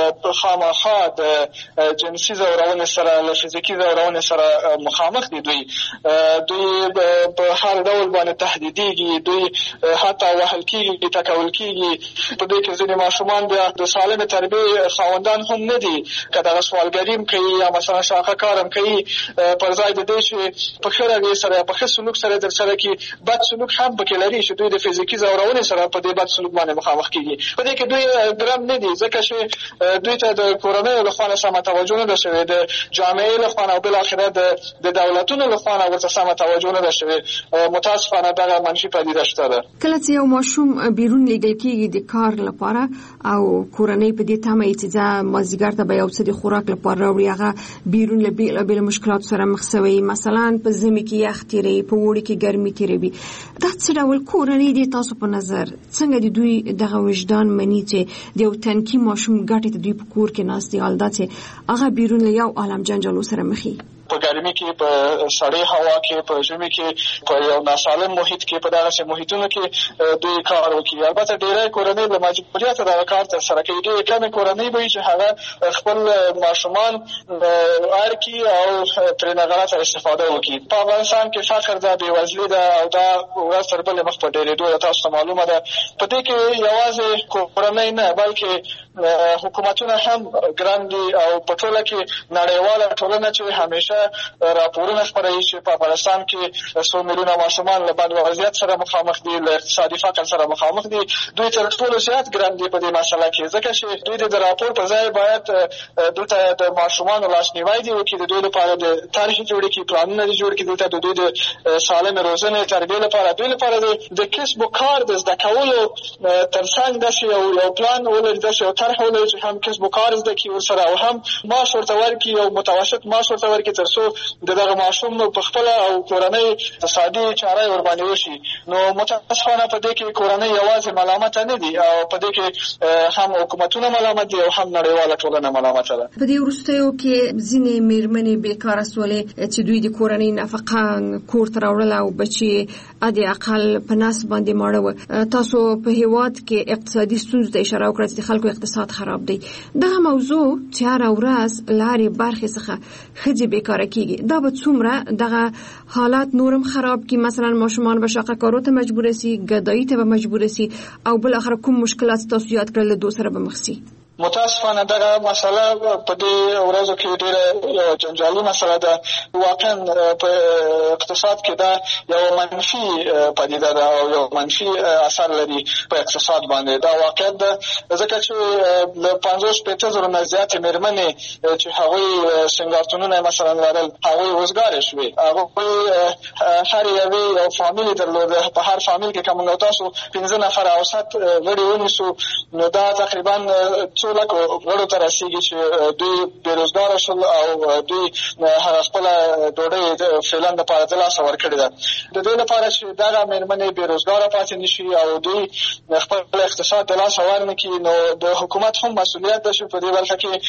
خامخا د جنسي ځورونې سره له فزیکي ځورونې سره مخامخ دي. دوی دوی په هر ډول باندې تهدیدېږي، دوی حتی وهل کېږي، ټکول کېږي. په دې کې ځینې ماشومان بیا د سالمې تربیې خاوندان هم نه دي، که دغه سوالګري هم کوي یا مثلا شاخه کار هم کوي، پر ځای د دې چې په ښه رویې سره په ښه سلوک سره درسره کړي، بد سلوک هم پکې لري چې دوی د فزیکي ځورونې سره په دې بد سلوک باندې مخامخ کېږي. په دې کې دوی ګرم نه دي ځکه چې دوی ته د کورنیو له خوا نه سمه توجه نه ده شوې، د جامعې له خوا نه او بالاخره د دولتونو له خوا نه ورته سمه توجه نه ده شوې. متاسفانه دغه منفي پدیده شته ده.
کله چې یو ماشوم بیرون لیږل کېږي د کار لپاره او کورنۍ په دې تمه وي چې ځه مازدیګر ته به یو څه د خوراک لپاره راوړي، هغه بیرون له بېلابېلو مشکلاتو سره مخ شوی، مثلا په ژمي کې یخ تېروي، په اوړي کې ګرمي تېروي. دا څه ډول کورنۍ دي تاسو په نظر څنګه د دوی دغه وجدان مني چې د یو تنکي ماشوم ګټې ته دوی په کور کې ناست دي، حال دا چې هغه بیرون له یو عالم جنجالو سره مخ وي؟
په ګرمي کې، په سړې هوا کې، په ژمي کې، په یو ناسالم محیط کې، په دغسې محیطونو کې دوی کار وکړي. البته ډېری کورنۍ له مجبوریته دغه کار ترسره کوي. ډېرې کمې کورنۍ به وي چې هغه خپل ماشومان اړ کړي او ترېنه غلطه استفاده وکړي. په افغانستان کې فقر ده، بېوزلي ده او دا ورځ تر بلې مخ په ډېرېدو ده. تاسو ته معلومه ده په دې کې یوازې کورنۍ نه بلکې حکومتونه هم ګران دي او په ټوله کې نړیواله ټولنه چې همیشه راپورونه خپروي چې په افغانستان کې څو میلیونه ماشومان له بد وضعیت سره مخامخ دي، له اقتصادي فقر سره مخامخ دي. دوی تر ټولو زیات ګران دي په دې مسله کې ځکه چې دوی د راپور په ځای باید دلته د ماشومانو لاسنیوی دي وکړي، د دوی لپاره د طرحې جوړې کړي، پلانونه دي جوړ کړي، دلته د دوی د سالمې روزنې تربیې لپاره، دوی لپاره د کسب و کار د زده کولو تر څنګ داسې یو پلان ولري، داسې یو طرح ولري چې هم کسب و کار زده کړي ورسره او هم معاش ورته ورکړي، یو متوسط معاش ورته ورکړي تر څو د دغه ماشوم په خپله او کورنۍ اقتصادي چاره یې ورباندې وشي. نو متاسفانه په دې کې کورنۍ یوازې ملامته نه دي او په دې کې هم حکومتونه ملامت دي او هم نړیواله ټولنه ملامته ده.
په دې وروستیو کې ځینې مېرمنې بیکاره سولې چې دوی د کورنۍ نفقه کور ته راوړله او بچي ادې اقل په ناس باندې ماړه وه. تاسو په هېواد کې اقتصادي ستونزو ته اشاره وکړه چې د خلکو اقتصاد اقتصاد خراب دی. دغه موضوع چې هر ورځ لارې برخې څخه ښځې بیکاره کیږي، دا به څومره دغه حالات نورم خراب کی؟ مثلا ماشومان به شاقه کارو ته مجبور سي، ګدایي ته به مجبور سي، او بل اخر کوم مشکلات تاسو یاد کړل دو سره به مخ سي؟
متاسفانه دغه مسله په دې ورځو کې ډېره جنجالي مسله ده. واقعا په اقتصاد کې دا یو منفي پدیده ده او یو منفي اثر لري په اقتصاد باندې. دا واقعیت ده ځکه چې له پنځوس شپېته زرو نه زیاتې مېرمنې چې هغوی سینګارتونونه مثلا لرل، هغوی وزګارې شوې. هغوی هر یوې یو فامیل درلوده. په هر فامیل کې که موږ تاسو پنځه نفره اوسط غړي ونیسو، نو دا تقریبا څو لکو غړو ته رسېږي چې دوی بېروزګاره شول او دوی هغه خپله ډوډۍ فعلا دپاره د لاسه ورکړې ده. د دې لپاره چې دغه مېرمنې بېروزګاره پاتې نه شي او دوی خپل اقتصاد د لاسه ور نه کړي، نو د حکومت هم مسؤلیت ده چې په دې برخه کې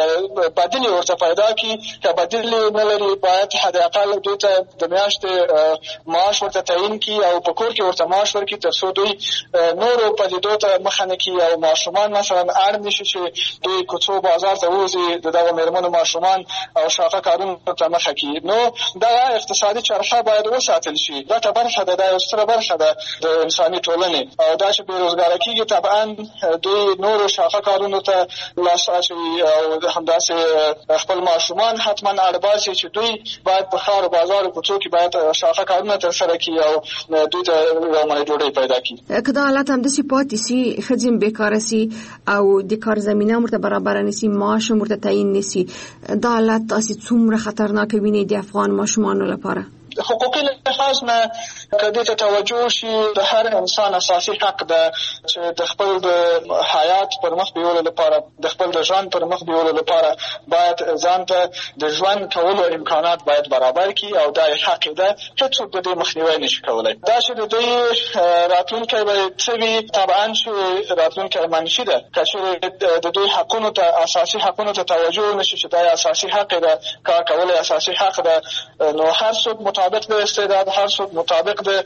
بدیل یې ورته پیدا کړي. که بدیل یې نه لري، باید حداقل دوی ته د میاشتې معاش ورته تعیین کړي او په کور کې ورته معاش ورکړي، تر څو دوی نورو پدیدو ته مخه نه کړي او ماشومان مثلا اړ نه شي چې دوی کوڅو بازار ته ووځي، د دغه مېرمنو ماشومان او شاقه کارونو ته مخه کړي. نو دغه اقتصادي چرخه باید وساتل شي. دا برخه ده، دا یو ستره برخه ده د انساني ټولنې. او دا چې بېروزګاره کېږي، طبعا دوی نورو شاقه کارونو ته لاس اچوي او همداسې خپل ماشومان حتما اړ باسي چې دوی باید په ښار او بازار او کوڅو کې باید شاقه کارونه ترسره کړي او دوی ته یو منې ډوډۍ پیدا کړي.
که دا حالت همداسې پاتې سي، ښځې هم بیکاره سي او د کار زمینه ورته برابر نشي، معاش ورته تعیین نشي، دا حالت تاسو څومره خطرناک وینئ د افغان ماشومانو لپاره؟
حقوقي لحاظ نه که دې ته توجه شي، د هر انسان اساسي حق ده چې د خپل د حیات پر مخ بیولو لپاره، د خپل د ژوند پر مخ بیولو لپاره باید ځان ته د ژوند کولو امکانات باید برابر کړي او دا حق ده. هیڅوک د دې مخنیوی نشي کولی. دا چې د دوی راتلونکی به څه وي، طبعا چې راتلونکی منفي ده. که چېرې د دوی حقونو ته، اساسي حقونو ته توجه نشي چې دا اساسي حق ده، کار کول اساسي حق ده، نو هر څوک مطابق د استعداد، هر څوک مطابق د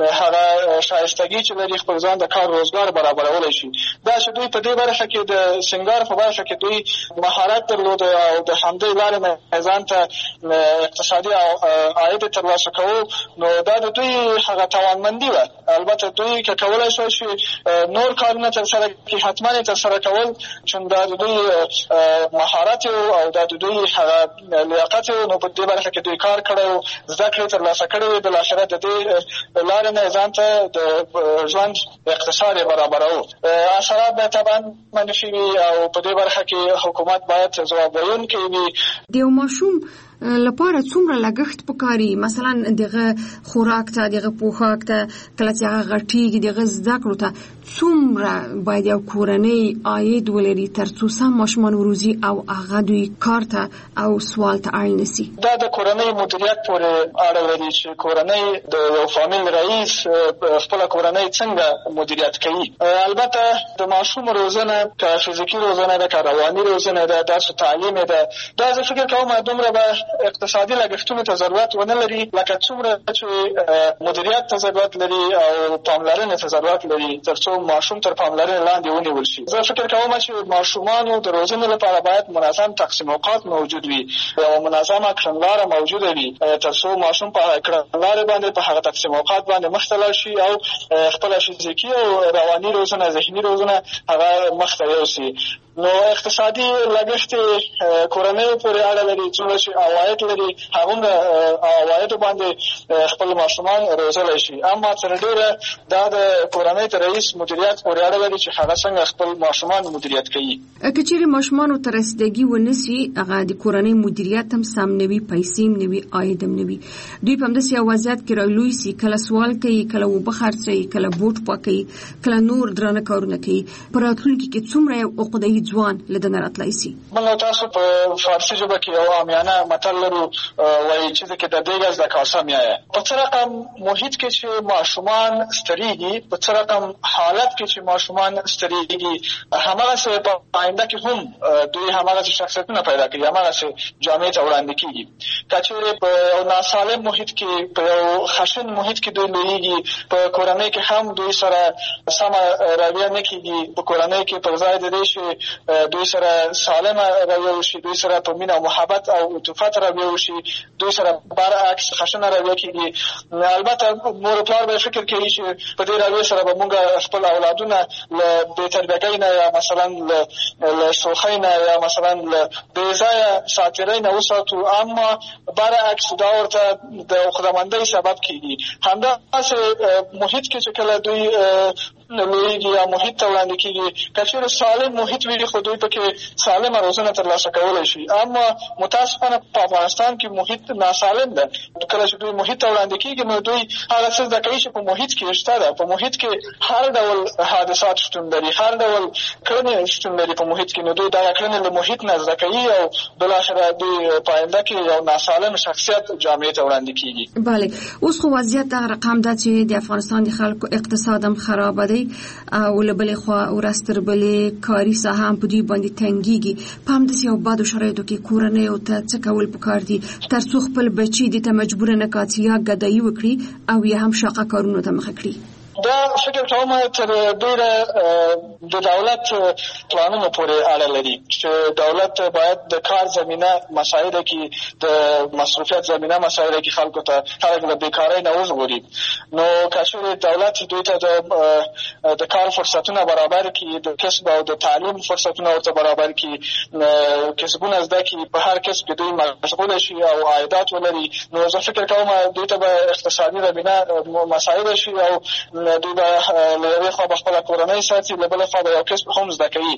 هغه شایستګي چې لري خپل ځان د کار روزګار برابرولی شي. دا چې دوی په دې برخه کې د سینګار په برخه کې دوی مهارت درلوده او د همدې لارې نه ځان ته اقتصادي عاید ترلاسه کوو، نو دا د دوی هغه توانمندي وه. البته دوی که کولی شوی چې نور کارونه ترسره کړي، حتما یې ترسره کول، چون دا د دوی مهارت او دا د دوی هغه لیاقت و، نو په دې برخه کې دوی کار کړی و، زده کړې ترلاسه کړې وې، بالاخره د دې لارې نه ځان ته د ژوند اقتصاد یې برابروو. اثرات به طبعا منفي وي او په دې برخه کې حکومت باید ځواب ویونکی وي.
د یو ماشوم لپاره څومره لګښت پکاري؟ مثلا دغه خوراک ته، دغه پوښاک ته، کله چې هغه غټیږي، دغه زده کړو ته څومره باید یو کورنۍ عاید ولري تر څو سم ماشومان وروزي او هغه دوی کار ته او سوال ته اړ نشي؟
دا د کورنۍ مدیریت پورې اړه لري چې کورنۍ د یو فامیل رئیس خپله کورنۍ څنګه مدیریت کوي. البته د ماشوم روزنه، که فزیکي روزنه ده، که رواني روزنه ده، داسې تعلیم ده، دا زه فکر کوم دومره به اقتصادي لګښتونو ته ضرورت ونه لري لکه څومره چې مدیریت ته ضرورت لري او پاملرنې ته ضرورت لري تر څو ماشوم تر پاملرنې لاندې ونیول شي. زه فکر کوم چې ماشومانو د روزنې لپاره باید منظم تقسیم اوقات موجود وي او منظمه کړنلاره موجوده وي تر څو ماشوم په کړنلارې باندې په هغه تقسیم اوقات باندې مخ ته لاړ شي او خپله فزیکي او رواني روزنه، ذهني روزنه هغه مخ ته یوسي. نو اقتصادي لګښت کورنۍ پورې اړه لري، څومره چې عواید لري هغومره عوایدو باندې خپل ماشومان روزلی شي. اما تر ډېره دا د کورنۍ د رئیس مدیریت پورې اړه لري چې هغه څنګه خپل ماشومان مدیریت کوي.
که چېرې ماشومانو ته رسیدګي ونه سي، هغه د کورنۍ مدیریت هم سم نه وي، پیسې هم نه وي، عاید هم نه وي، دوی په همداسې یو وضعیت کې رالوی سي، کله سوال کوي، کله اوبه خرڅوي، کله بوټ پاکوي، کله نور درانه کارونه کوي. په راتلونکي کې څومره یو عقده‌ي ځوان له دننه راتلی سي؟
موږ تاسو په فارسي ژبه کې یو عامیانه متل لرو، وایي چې کې د دې ګز د کاسه میایه. په څه رقم محیط کې چې ماشومان سترېږي، په څه رقم حالت حالت کې چې ماشومان ستړيږي همغه څه په آینده کې هم دوی همغه شخصیتونه پیدا کوي، همغه څه جامع ته وړاندې کیږي. کچېرې په یو ناسالم محیط کې په یو خشن محیط کې دوی لویږي، په کورنۍ کې هم دوی سره سمه رویه نه کیږي، په کورنۍ کې پر ځای د دې چې دوی سره سالمه رویه وشي، دوی سره په مینه او محبت او عطوفت رویه وشي، دوی سره برعکس خشنه رویه کیږي. البته مور او پلار به فکر کوي چې په دې رویه سره به موږ خپل اولادونه له بې تربیتۍ نه یا مثلا له شوخۍ نه یا مثلا له بې ځایه ساتیرۍ نه وساتو، اما برعکس دا ورته د خودمندۍ سبب کیږي. همداسې محیط کې چې کله دوی لویږي یا محیط ته وړاندې کیږي، که چېرې سالم محیط وي خو دوی پکې سالمه روزنه ترلاسه کولی شي. اما متاسفانه په افغانستان کې محیط ناسالم ده. کله چې دوی محیط ته وړاندې کیږي نو دوی هغه څه زده کوي چې په محیط کې شته ده. په محیط کې هر ډول حادثات شتون لري، هر ډول کړنې شتون لري په محیط کې، نو دوی دغه کړنې له محیط نه زده کوي او بالاخره دوی په آینده کې یو ناسالم شخصیت جامعې ته وړاندې کیږي.
بله، اوس خو وضعیت دغه رقم ده چې د افغانستان د خلکو اقتصاد هم خرابه دی او له بلې خوا ورځ تر بلې کاري ساحه هم په دوی باندې تنګېږي. په همداسې یو بدو شرایطو کې کورنیو ته څه کول پکار دي تر څو خپل بچي دې ته مجبور نه کړي چې یا ګدایي وکړي او یا هم شاقه کارونو ته مخه کړي؟
دا فکر کوم تر ډیره د دولت پلانونو پورې اړه لري چې دولت باید د کار زمینه مسایل کې د مصرفیت زمینه مسایل کې خلکو ته خلک له بیکارۍ نه وژغوري. نو کاشوره دولت دوی ته د کار فرصتونه برابر کړي، د کسب او د تعلیم فرصتونه ورته برابر کړي، کسبونه زده کړي، په هر کسب کې دوی مشغول شي او عایدات ولري. نو زه فکر کوم دوی ته به اقتصادي زمینه مسایل شي او دوی به له یوې خوا به خپله کورنۍ ساتي، له بلې خوا به یو کسب هم زده کوي.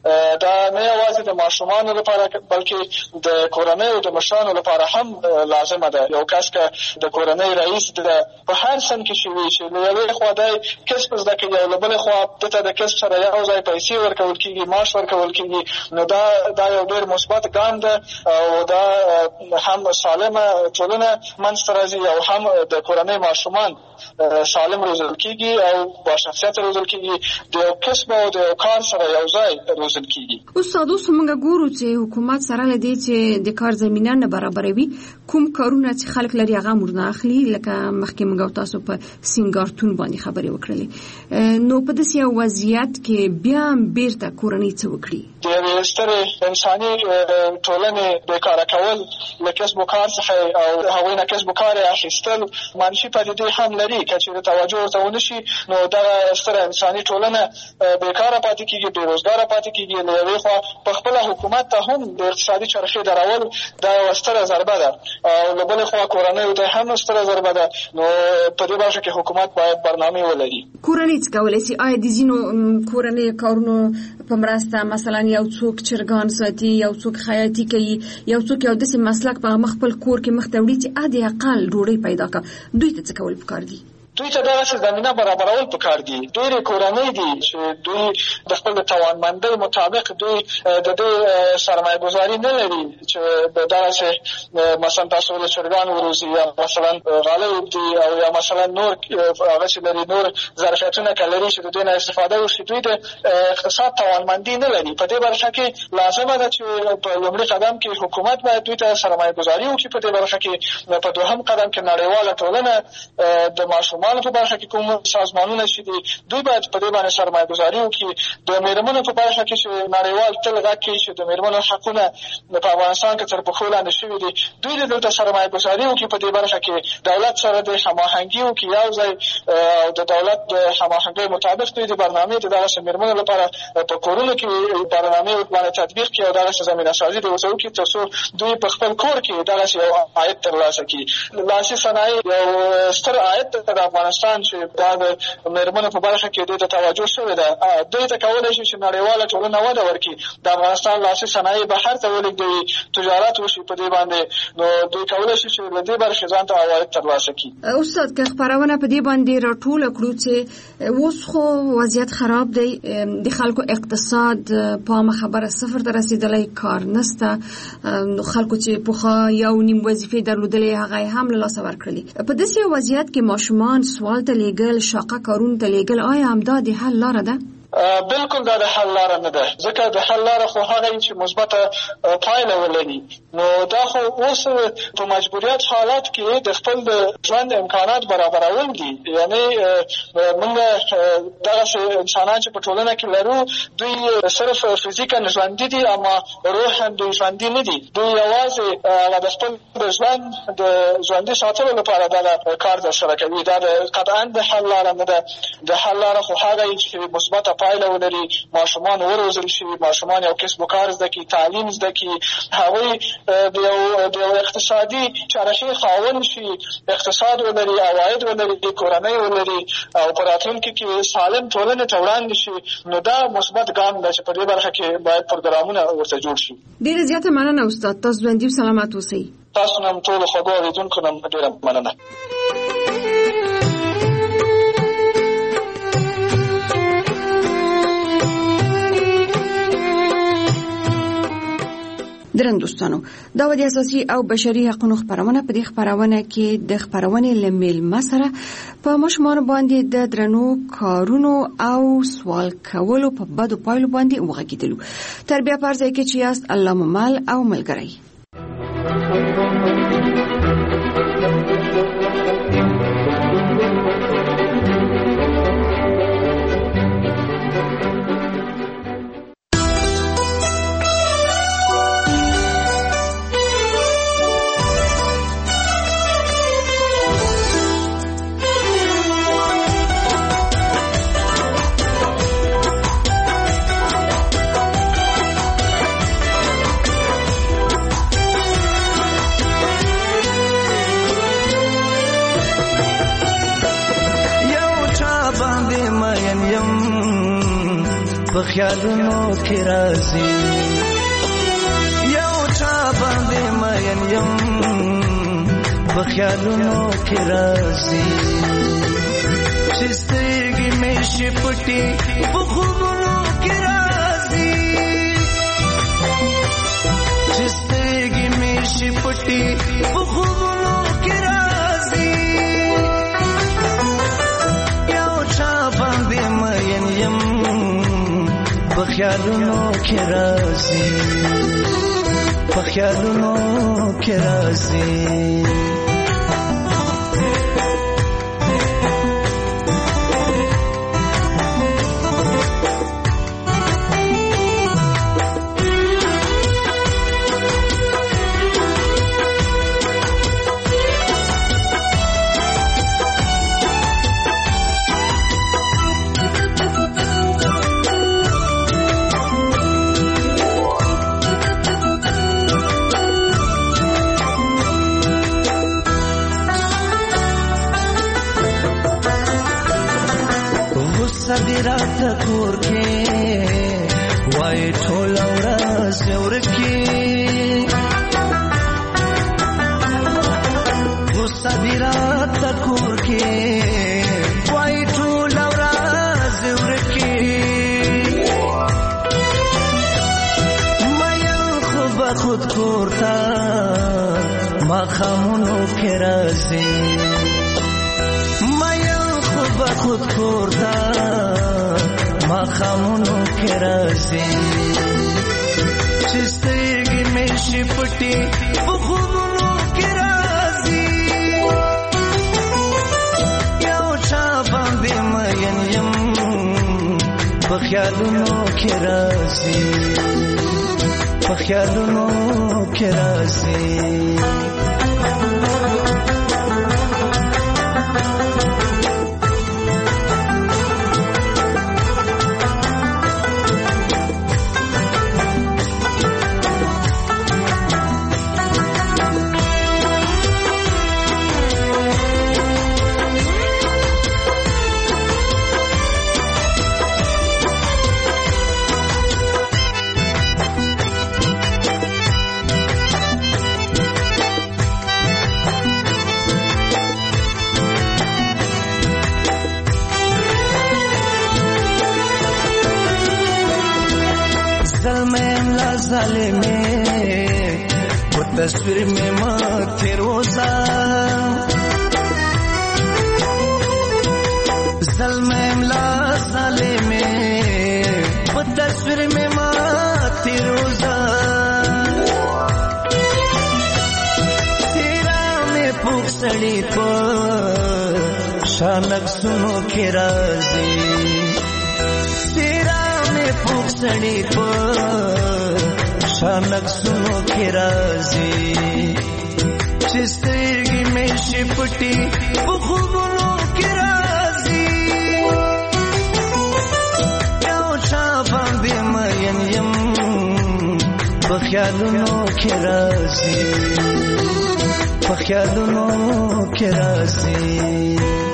دا نه یوازې د ماشومانو لپاره بلکې د کورنیو د مشرانو لپاره هم لازمه ده. یو کس که د کورنۍ رئیس ده په هر سن کې چې وي چې له یوې خوا دی کسب زده کوي او له بلې خوا ده ته د کسب سره یو ځای پیسې ورکول کېږي، معاش ورکول کېږي، نو دا دا یو ډېر مثبت ګام ده او دا هم سالمه ټولنه منځته راځي او هم د کورنۍ ماشومان سالم روزل کېږي او با شخصیت روزل کېږي، د یو کسب او د یو کار سره یو ځای روزل کېږي.
استاد، اوس موږ ګورو چې حکومت سره له دې چې د کار زمینه نه برابروي، کوم کارونه چې خلک لري هغه مرنه اخلي، لکه مخکې موږ تاسو په سینګارتون باندې خبرې وکړلې. نو په داسې یو وضعیت کې بیا بیرته کورنۍ څه وکړي؟
د یوې سترې انساني ټولنې بیکاره کول له کسب و کار څخه او هغوی نه کسب و کار اخیستل منفي پدیدې هم لري. که چېرې توجه ورته ونه شي نو دغه ستره انساني ټولنه بیکاره پاتې کېږي، بېروزګاره پاتې کېږي. له یوې خوا په خپله حکومت ته هم د اقتصادي چرخې درول دا یوه ستره ضربه ده او له بلې خوا کورنیو ته هم ستره ضربه ده. نو په دې برخه کې حکومت باید برنامې ولري.
کورنۍ څه کولی شي؟ آیا د ځینو کورنیو کارونو په مرسته مثلا یو څوک چرګان ساتي، یو څوک خیاطي کوي، یو څوک یو داسې مسلک په مخ خپل کور کې مخ ته وړي چې حد اقل ډوډۍ پیدا کړه، دوی ته څه کول پکار دي؟
دوی ته دغسې زمینه برابرول پکار دي. ډېرې کورنۍ دي چې دوی د خپل توانمندۍ مطابق دوی د دې سرمایه ګذاري نه لري چې دغسې مثلا تاسو د چرګانو وروزي یا مثلا غالۍ وږدي او یا مثلا نور هغه چې لري نور ظرفیتونه که لري چې د دوی نه استفاده وشي. دوی د اقتصاد توانمندي نه لري. په دې برخه کې لازمه ده چې په لومړي قدم کې حکومت باید دوی ته سرمایه ګذاري وکړي. په دې برخه کې په دوهم قدم کې نړیواله ټولنه د ماشومانو په برخه کې کوم سازمانونه چې دي دوی باید په دې باندې سرمایه ګذاري وکړي. د مېرمنو په برخه کې چې نړیوال تل غږ کوي چې د مېرمنو حقونه په افغانستان کې تر پښو لاندې شوي دي، دوی د دلته سرمایه ګذاري وکړي. په دې برخه کې دولت سره د هماهنګي وکړي یو ځای او د دولت د هماهنګۍ مطابق دوی د برنامې د دغسې مېرمنو لپاره په کورونو کې برنامې باندې تطبیق کړي او دغسې زمینه سازي د ورته وکړي تر څو دوی په خپل کور کې دغسې یو عاید ترلاسه کړي. لاسي صنایع یو ستر عاید د افغانستان چې دا د مېرمنو په برخه کې دوی ته توجه شوې ده. دوی ته کولی شي چې نړیواله ټولنه وده ورکړي، د افغانستان لاسي صنایع بهر ته ولېږدوي، تجارت وشي په دې باندې. نو دوی کولی شي چې له دې برخې ځان ته عواید ترلاسه کړي.
استاد، که خپرونه په دې باندې راټوله کړو چې اوس خو وضعیت خراب دی، د خلکو اقتصاد په عامه خبره صفر ته رسېدلی، کار نشته، نو خلکو چې پخوا یو نیم وظیفې درلودلې هغه یې هم له لاسه ورکړلې. په داسې وضعیت کې ماشومان سوال ته لیږل، شاقه کارونو ته لیږل، آیا همدا د حل لاره ده؟
بالکل دا د حل لاره نه ده، ځکه د حل لاره خو هغه چې مثبته پایله ولري. نو دا خو اوس په مجبوریت حالات کې د خپل ژوند امکانات برابرول دي. یعنی موږ دغه انسانان چې په ټولنه کې لرو دوی صرف فزیکا ژوندي دي اما روحا دوی ژوندي نه دي. دوی یوازې د خپل ژوند د ژوندي ساتلو لپاره دا کار ترسره کوي. دا قطعا د حل لاره نه ده. د حل لاره خو هغه چې مثبته پایله ولري، ماشومان وروزل شي، ماشومان یو کسب و کار زده کړي، تعلیم زده کړي، هغوی د یو د یو اقتصادي چارښې خاوند شي، اقتصاد ولري، عواید ولري، کورنۍ ولري او په راتلونکي کې سالم ټولنې ته وړاندې شي. نو دا مثبت ګام ده چې په دې برخه کې باید پروګرامونه ورته جوړ شي.
ډېره زیاته مننه استاد، تاسو ژوندي او سلامت اوسئ.
تاسو نم ټول خوږو اوریدونکو نم ډېره مننه.
درن دوستانو، دا و د اساسي او بشري حقوقو خبرونه. په دې خبرونه کې د خبرونې لمیل مسره په مشمار باندې د درنو کارونو او سوال کولو په بدو پایلو باندې وغږیدلو. تربیه پرځای کې چې یاست الله ممل او ملګری.
په خیالونو کې راځي، یو چا باندې مین یم په خیالونو کې راځي، چې سترګې مې شي پټې په خوبونو کې راځي، چې سترګې مې شي پټې په خوبونو کې راځي، یو چا باندې مین یم په خیالونو کې راځي، په خیالونو کې راځي. صدرات کور کې وای ټول ورځ ورکی، صدرات کور کې وای ټول ورځ ورکی، مې خو به خود کوړتا ما خامونو کې راځي، خود کوړتا ما خامونو کې راځي، چې سترګې مې شي پټې په خوبونو کې راځي، یو چا باندې مین یم په خیالونو کې راځي، په خیالونو کې راځي. वो तस्वीर में माँ रोजा सलमैम ला साले में वो तस्वीर में माती रोजा तेरा में पुखसड़ी पर शानक सुनो के राजी तेरा में पुखसड़ी पर शानक सुनो के राजी चिस्तेगी में शिपटी वो खूबनों के राजी क्यों शाफा बेमयम यम बख्यालुनों के राजी बख्यालुनों के राजी